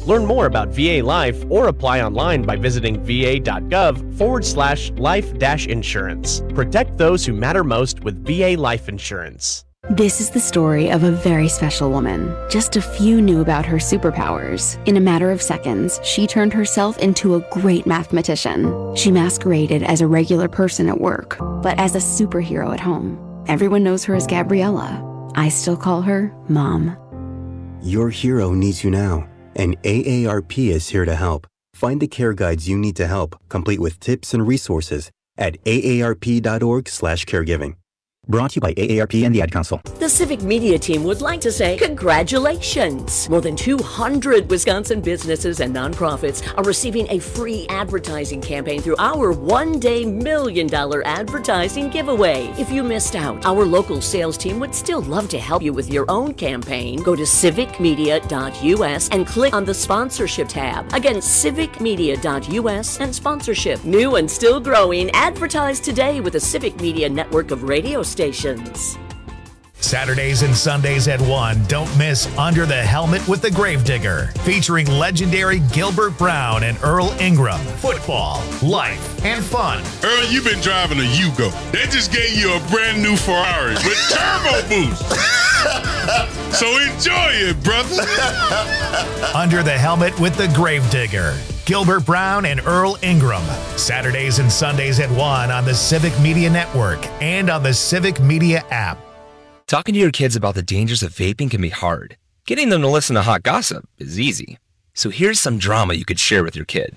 Learn more about V A Life or apply online by visiting va.gov forward slash life dash insurance. Protect those who matter most with V A Life Insurance. This is the story of a very special woman. Just a few knew about her superpowers. In a matter of seconds, she turned herself into a great mathematician. She masqueraded as a regular person at work, but as a superhero at home. Everyone knows her as Gabriella. I still call her Mom. Your hero needs you now, and A A R P is here to help. Find the care guides you need to help, complete with tips and resources at aarp.org slash caregiving. Brought to you by A A R P and the Ad Council. The Civic Media team would like to say congratulations. More than two hundred Wisconsin businesses and nonprofits are receiving a free advertising campaign through our one-day million dollar advertising giveaway. If you missed out, our local sales team would still love to help you with your own campaign. Go to civic media dot u s and click on the sponsorship tab. Again, civic media dot u s and sponsorship. New and still growing, advertise today with the Civic Media network of radio stations. stations. Saturdays and Sundays at one, don't miss Under the Helmet with the Gravedigger, featuring legendary Gilbert Brown and Earl Ingram. Football, life, and fun. Earl, you've been driving a Yugo. They just gave you a brand new Ferrari with turbo boost. So enjoy it, brother. Under the Helmet with the Gravedigger. Gilbert Brown and Earl Ingram. Saturdays and Sundays at one on the Civic Media Network and on the Civic Media app. Talking to your kids about the dangers of vaping can be hard. Getting them to listen to hot gossip is easy. So here's some drama you could share with your kid.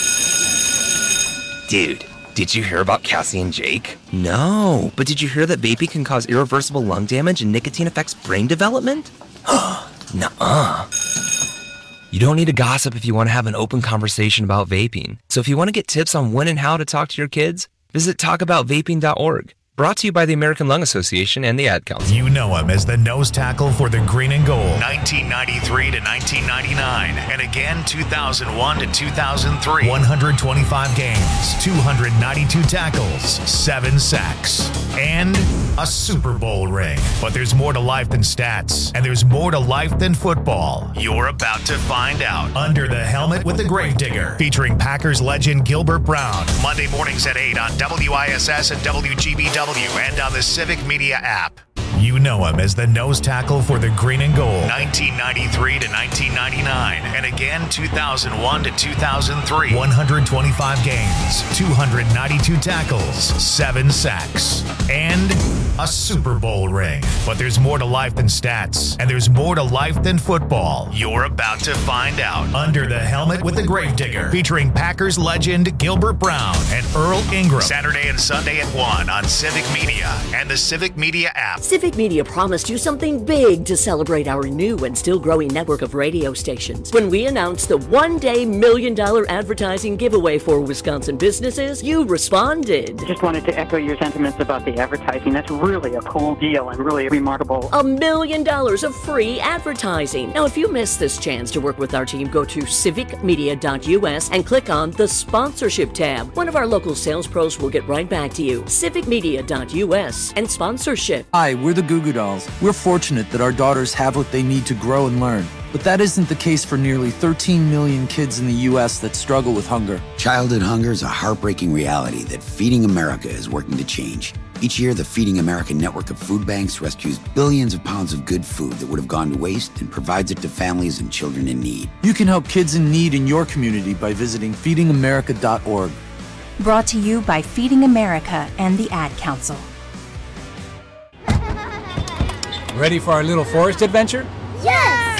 Dude, did you hear about Cassie and Jake? No, but did you hear that vaping can cause irreversible lung damage and nicotine affects brain development? Nuh-uh. You don't need to gossip if you want to have an open conversation about vaping. So if you want to get tips on when and how to talk to your kids, visit talk about vaping dot org. Brought to you by the American Lung Association and the Ad Council. You know him as the nose tackle for the Green and Gold, nineteen ninety-three to nineteen ninety-nine, and again two thousand one to two thousand three. one hundred twenty-five games, two hundred ninety-two tackles, seven sacks, and a Super Bowl ring. But there's more to life than stats, and there's more to life than football. You're about to find out. Under the Helmet with the Gravedigger, featuring Packers legend Gilbert Brown, Monday mornings at eight on W I S S and W G B W. And on the Civic Media app. You know him as the nose tackle for the Green and Gold, nineteen ninety-three to nineteen ninety-nine, and again two thousand one to two thousand three. one hundred twenty-five games, two hundred ninety-two tackles, seven sacks, and a Super Bowl ring. But there's more to life than stats, and there's more to life than football. You're about to find out. Under the Helmet with the Gravedigger, featuring Packers legend Gilbert Brown and Earl Ingram. Saturday and Sunday at one on Civic Media and the Civic Media app. Civic Media promised you something big to celebrate our new and still growing network of radio stations. When we announced the one-day million dollar advertising giveaway for Wisconsin businesses, you responded. Just wanted to echo your sentiments about the advertising. That's really a cool deal and really remarkable. A million dollars of free advertising. Now, if you missed this chance to work with our team, go to civic media dot u s and click on the sponsorship tab. One of our local sales pros will get right back to you. civic media dot u s and sponsorship. Hi, we're the Goo Goo Dolls. We're fortunate that our daughters have what they need to grow and learn. But that isn't the case for nearly thirteen million kids in the U S that struggle with hunger. Childhood hunger is a heartbreaking reality that Feeding America is working to change. Each year, the Feeding America network of food banks rescues billions of pounds of good food that would have gone to waste and provides it to families and children in need. You can help kids in need in your community by visiting feeding america dot org. Brought to you by Feeding America and the Ad Council. Ready for our little forest adventure? Yes!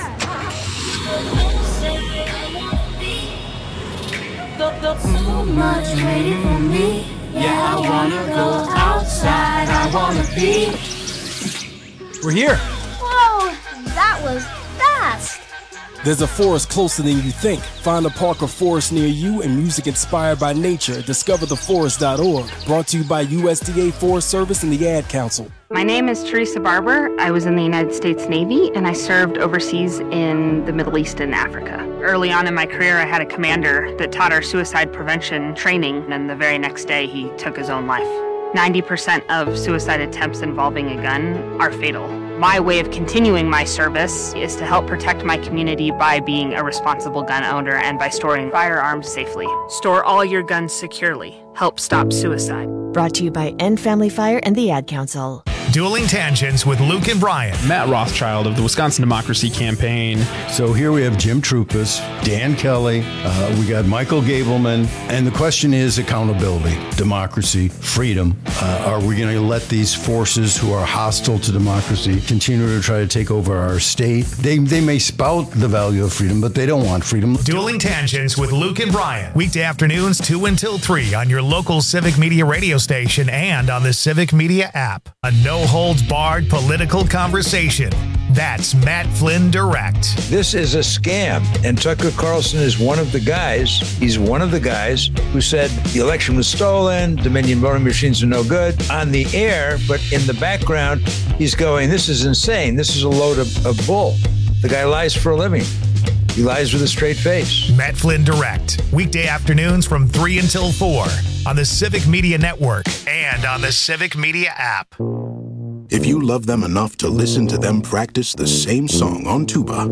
So much waiting for me. Yeah, I wanna go outside. I wanna be. We're here. Whoa, that was fast. There's a forest closer than you think. Find a park or forest near you and music inspired by nature. discover the forest dot org. Brought to you by U S D A Forest Service and the Ad Council. My name is Teresa Barber. I was in the United States Navy and I served overseas in the Middle East and Africa. Early on in my career, I had a commander that taught our suicide prevention training, and the very next day he took his own life. ninety percent of suicide attempts involving a gun are fatal. My way of continuing my service is to help protect my community by being a responsible gun owner and by storing firearms safely. Store all your guns securely. Help stop suicide. Brought to you by End Family Fire and the Ad Council. Dueling Tangents with Luke and Brian. Matt Rothschild of the Wisconsin Democracy Campaign. So here we have Jim Troupas, Dan Kelly, uh, we got Michael Gableman, and the question is accountability, democracy, freedom. Uh, are we going to let these forces who are hostile to democracy continue to try to take over our state? They, they may spout the value of freedom, but they don't want freedom. Dueling Tangents with Luke and Brian. Weekday afternoons two until three on your local Civic Media radio station and on the Civic Media app. A no-holds-barred political conversation. That's Matt Flynn Direct. This is a scam, and Tucker Carlson is one of the guys. He's one of the guys who said the election was stolen, Dominion voting machines are no good on the air, but in the background, he's going, this is insane. This is a load of, of bull. The guy lies for a living. He lies with a straight face. Matt Flynn Direct. Weekday afternoons from three until four on the Civic Media Network and on the Civic Media app. If you love them enough to listen to them practice the same song on tuba,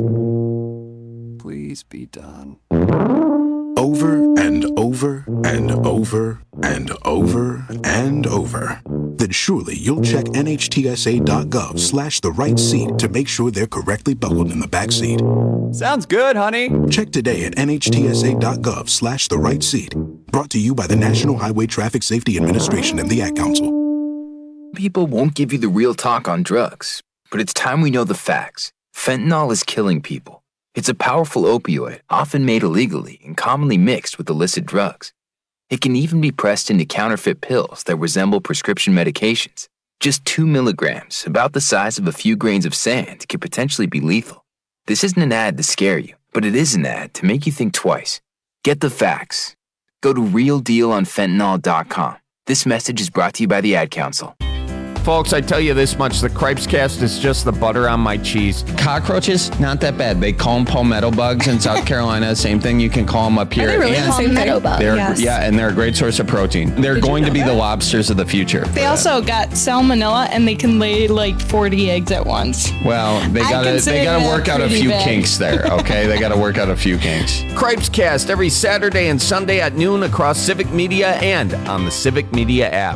please be done. Over and over and over and over and over, then surely you'll check nhtsa.gov slash the right seat to make sure they're correctly buckled in the back seat. Sounds good, honey. Check today at nhtsa.gov slash the right seat. Brought to you by the National Highway Traffic Safety Administration and the Ad Council. People won't give you the real talk on drugs, but it's time we know the facts. Fentanyl is killing people. It's a powerful opioid, often made illegally and commonly mixed with illicit drugs. It can even be pressed into counterfeit pills that resemble prescription medications. Just two milligrams, about the size of a few grains of sand, could potentially be lethal. This isn't an ad to scare you, but it is an ad to make you think twice. Get the facts. Go to real deal on fentanyl dot com. This message is brought to you by the Ad Council. Folks, I tell you this much, the Cripescast is just the butter on my cheese. Cockroaches, not that bad. They call them palmetto bugs in South Carolina. Same thing, you can call them up here. Are they really and palmetto bugs? Yes. Yeah, and they're a great source of protein. They're Did going you to be know the that? lobsters of the future. They also got salmonella, and they can lay like forty eggs at once. Well, they I gotta consider they gotta that work out a pretty few bad. kinks there, okay? They gotta work out a few kinks. Cripescast every Saturday and Sunday at noon across Civic Media and on the Civic Media app.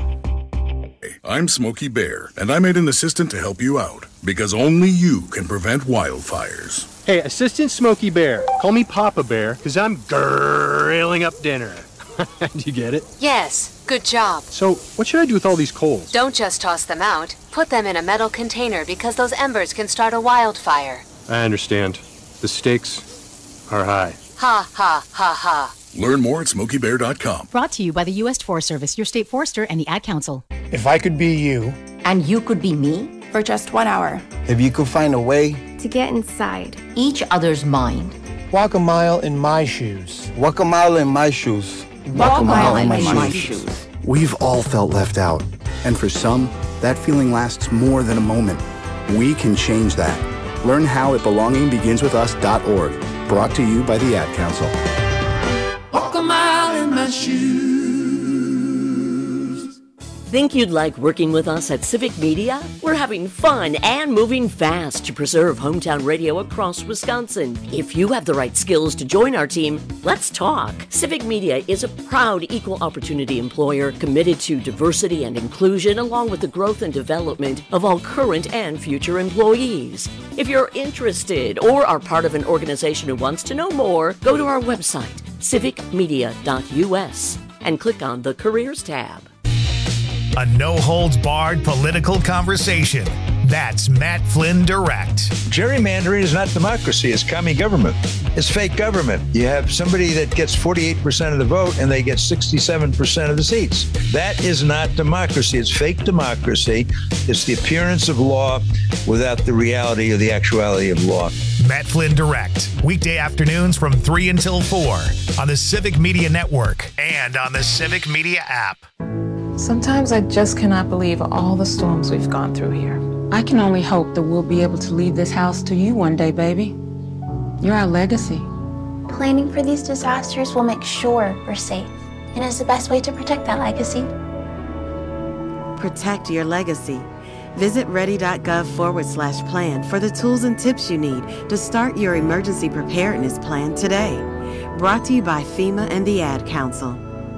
I'm Smokey Bear, and I made an assistant to help you out, because only you can prevent wildfires. Hey, Assistant Smokey Bear, call me Papa Bear, because I'm grilling up dinner. Do you get it? Yes, good job. So, what should I do with all these coals? Don't just toss them out. Put them in a metal container because those embers can start a wildfire. I understand. The stakes are high. Ha, ha, ha, ha. Learn more at smokey bear dot com. Brought to you by the U S Forest Service, your state forester, and the Ad Council. If I could be you. And you could be me? For just one hour. If you could find a way. To get inside each other's mind. Walk a mile in my shoes. Walk a mile in my shoes. Walk, Walk a mile, mile in, in my, my shoes. shoes. We've all felt left out. And for some, that feeling lasts more than a moment. We can change that. Learn how at belonging begins with us dot org. Brought to you by the Ad Council. Walk a mile in my shoes. Think you'd like working with us at Civic Media? We're having fun and moving fast to preserve hometown radio across Wisconsin. If you have the right skills to join our team, let's talk. Civic Media is a proud equal opportunity employer committed to diversity and inclusion along with the growth and development of all current and future employees. If you're interested or are part of an organization who wants to know more, go to our website, civic media dot u s, and click on the Careers tab. A no-holds-barred political conversation. That's Matt Flynn Direct. Gerrymandering is not democracy. It's commie government. It's fake government. You have somebody that gets forty-eight percent of the vote and they get sixty-seven percent of the seats. That is not democracy. It's fake democracy. It's the appearance of law without the reality or the actuality of law. Matt Flynn Direct. Weekday afternoons from three until four on the Civic Media Network and on the Civic Media app. Sometimes I just cannot believe all the storms we've gone through here. I can only hope that we'll be able to leave this house to you one day, baby. You're our legacy. Planning for these disasters will make sure we're safe, and is the best way to protect that legacy. Protect your legacy. Visit ready.gov forward slash plan for the tools and tips you need to start your emergency preparedness plan today. Brought to you by FEMA and the Ad Council.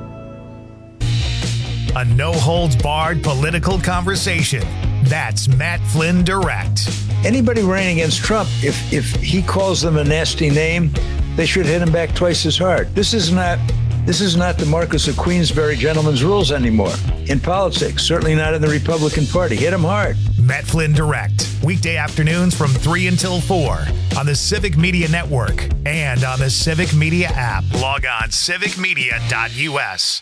A no-holds-barred political conversation. That's Matt Flynn Direct. Anybody running against Trump, if if he calls them a nasty name, they should hit him back twice as hard. This is not this is not the Marquis of Queensberry gentleman's rules anymore. In politics, certainly not in the Republican Party. Hit him hard. Matt Flynn Direct. Weekday afternoons from three until four on the Civic Media Network and on the Civic Media app. Log on civic media dot u s.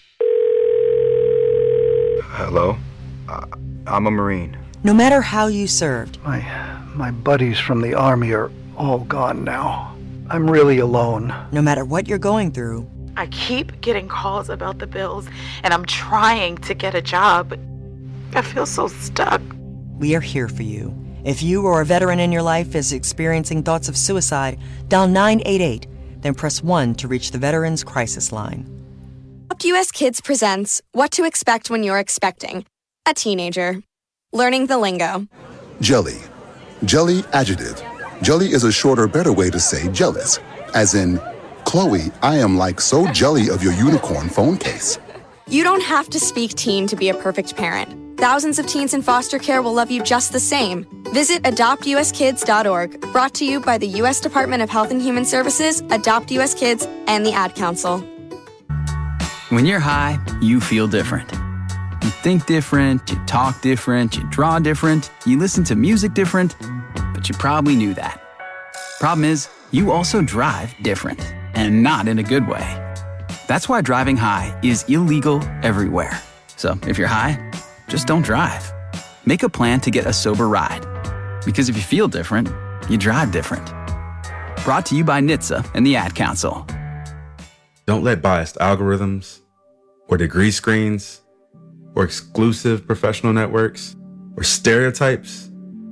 Hello? Uh, I'm a Marine. No matter how you served. My, my buddies from the Army are all gone now. I'm really alone. No matter what you're going through. I keep getting calls about the bills, and I'm trying to get a job, but I feel so stuck. We are here for you. If you or a veteran in your life is experiencing thoughts of suicide, dial nine eight eight, then press one to reach the Veterans Crisis Line. Adopt U S Kids presents What to Expect When You're Expecting a Teenager. Learning the lingo. Jelly. Jelly adjective. Jelly is a shorter, better way to say jealous. As in, Chloe, I am like so jelly of your unicorn phone case. You don't have to speak teen to be a perfect parent. Thousands of teens in foster care will love you just the same. Visit adopt u s kids dot org. Brought to you by the U S Department of Health and Human Services, Adopt U S Kids, and the Ad Council. When you're high, you feel different. You think different, you talk different, you draw different, you listen to music different, but you probably knew that. Problem is, you also drive different, and not in a good way. That's why driving high is illegal everywhere. So if you're high, just don't drive. Make a plan to get a sober ride. Because if you feel different, you drive different. Brought to you by N H T S A and the Ad Council. Don't let biased algorithms, or degree screens, or exclusive professional networks, or stereotypes.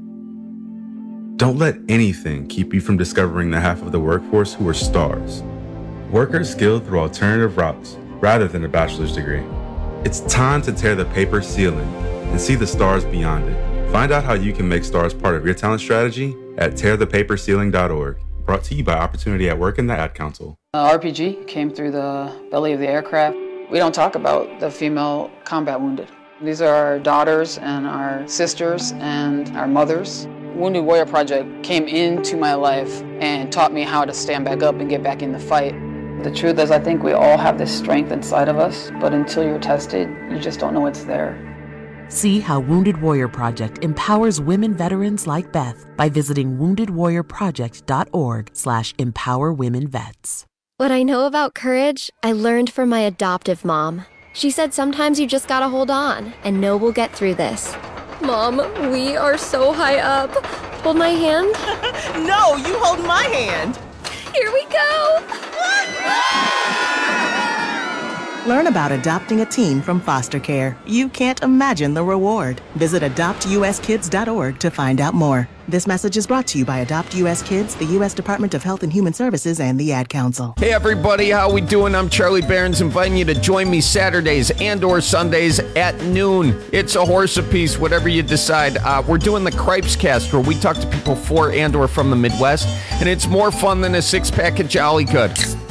Don't let anything keep you from discovering the half of the workforce who are stars. Workers skilled through alternative routes rather than a bachelor's degree. It's time to tear the paper ceiling and see the stars beyond it. Find out how you can make stars part of your talent strategy at tear the paper ceiling dot org. Brought to you by Opportunity at Work and the Ad Council. Uh, R P G came through the belly of the aircraft. We don't talk about the female combat wounded. These are our daughters and our sisters and our mothers. Wounded Warrior Project came into my life and taught me how to stand back up and get back in the fight. The truth is, I think we all have this strength inside of us, but until you're tested, you just don't know it's there. See how Wounded Warrior Project empowers women veterans like Beth by visiting wounded warrior project dot org slash empower women vets. What I know about courage, I learned from my adoptive mom. She said sometimes you just gotta hold on and know we'll get through this. Mom, we are so high up. Hold my hand. No, you hold my hand. Here we go. Learn about adopting a teen from foster care. You can't imagine the reward. Visit adopt u s kids dot org to find out more. This message is brought to you by Adopt U S Kids, the U S Department of Health and Human Services, and the Ad Council. Hey everybody, how we doing? I'm Charlie Behrens, inviting you to join me Saturdays and or Sundays at noon. It's a horse apiece, whatever you decide. Uh, we're doing the Cripes Cast, where we talk to people for and or from the Midwest, and it's more fun than a six-pack of Jolly Good.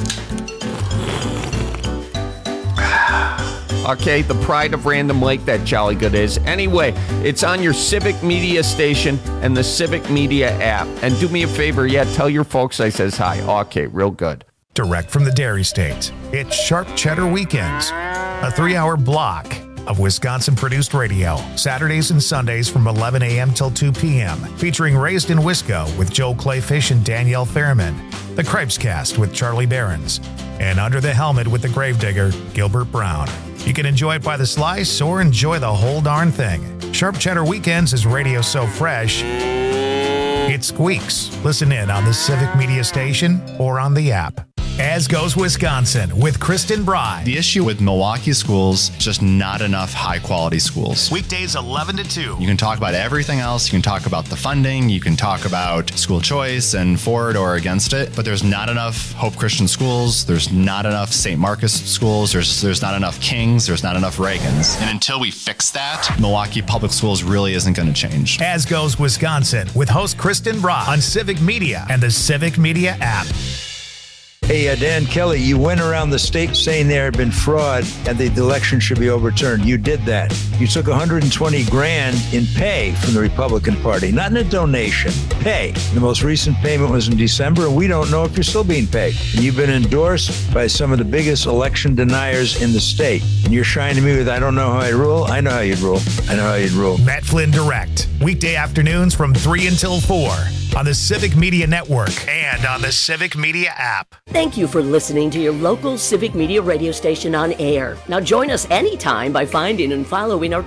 Okay, the pride of Random Lake, that Jolly Good is. Anyway, it's on your Civic Media station and the Civic Media app. And do me a favor, yeah, tell your folks I says hi. Okay, real good. Direct from the Dairy State, it's Sharp Cheddar Weekends, a three-hour block of Wisconsin-produced radio, Saturdays and Sundays from eleven a.m. till two p.m., featuring Raised in Wisco with Joe Clayfish and Danielle Fairman, the Cripes Cast with Charlie Behrens, and Under the Helmet with the Gravedigger, Gilbert Brown. You can enjoy it by the slice or enjoy the whole darn thing. Sharp Cheddar Weekends is radio so fresh, it squeaks. Listen in on the Civic Media station or on the app. As Goes Wisconsin with Kristen Bry. The issue with Milwaukee schools, just not enough high-quality schools. Weekdays eleven to two. You can talk about everything else. You can talk about the funding. You can talk about school choice and for it or against it. But there's not enough Hope Christian schools. There's not enough Saint Marcus schools. There's there's not enough Kings. There's not enough Reagans. And until we fix that, Milwaukee Public Schools really isn't going to change. As Goes Wisconsin with host Kristen Bry on Civic Media and the Civic Media app. Hey, uh, Dan Kelly, you went around the state saying there had been fraud and the election should be overturned. You did that. You took one hundred twenty grand in pay from the Republican Party, not in a donation, pay. The most recent payment was in December, and we don't know if you're still being paid. And you've been endorsed by some of the biggest election deniers in the state. And you're shining me with, I don't know how I rule. I know how you'd rule. I know how you'd rule. Matt Flynn Direct, weekday afternoons from three until four on the Civic Media Network and on the Civic Media app. Thank you for listening to your local Civic Media radio station on air. Now join us anytime by finding and following our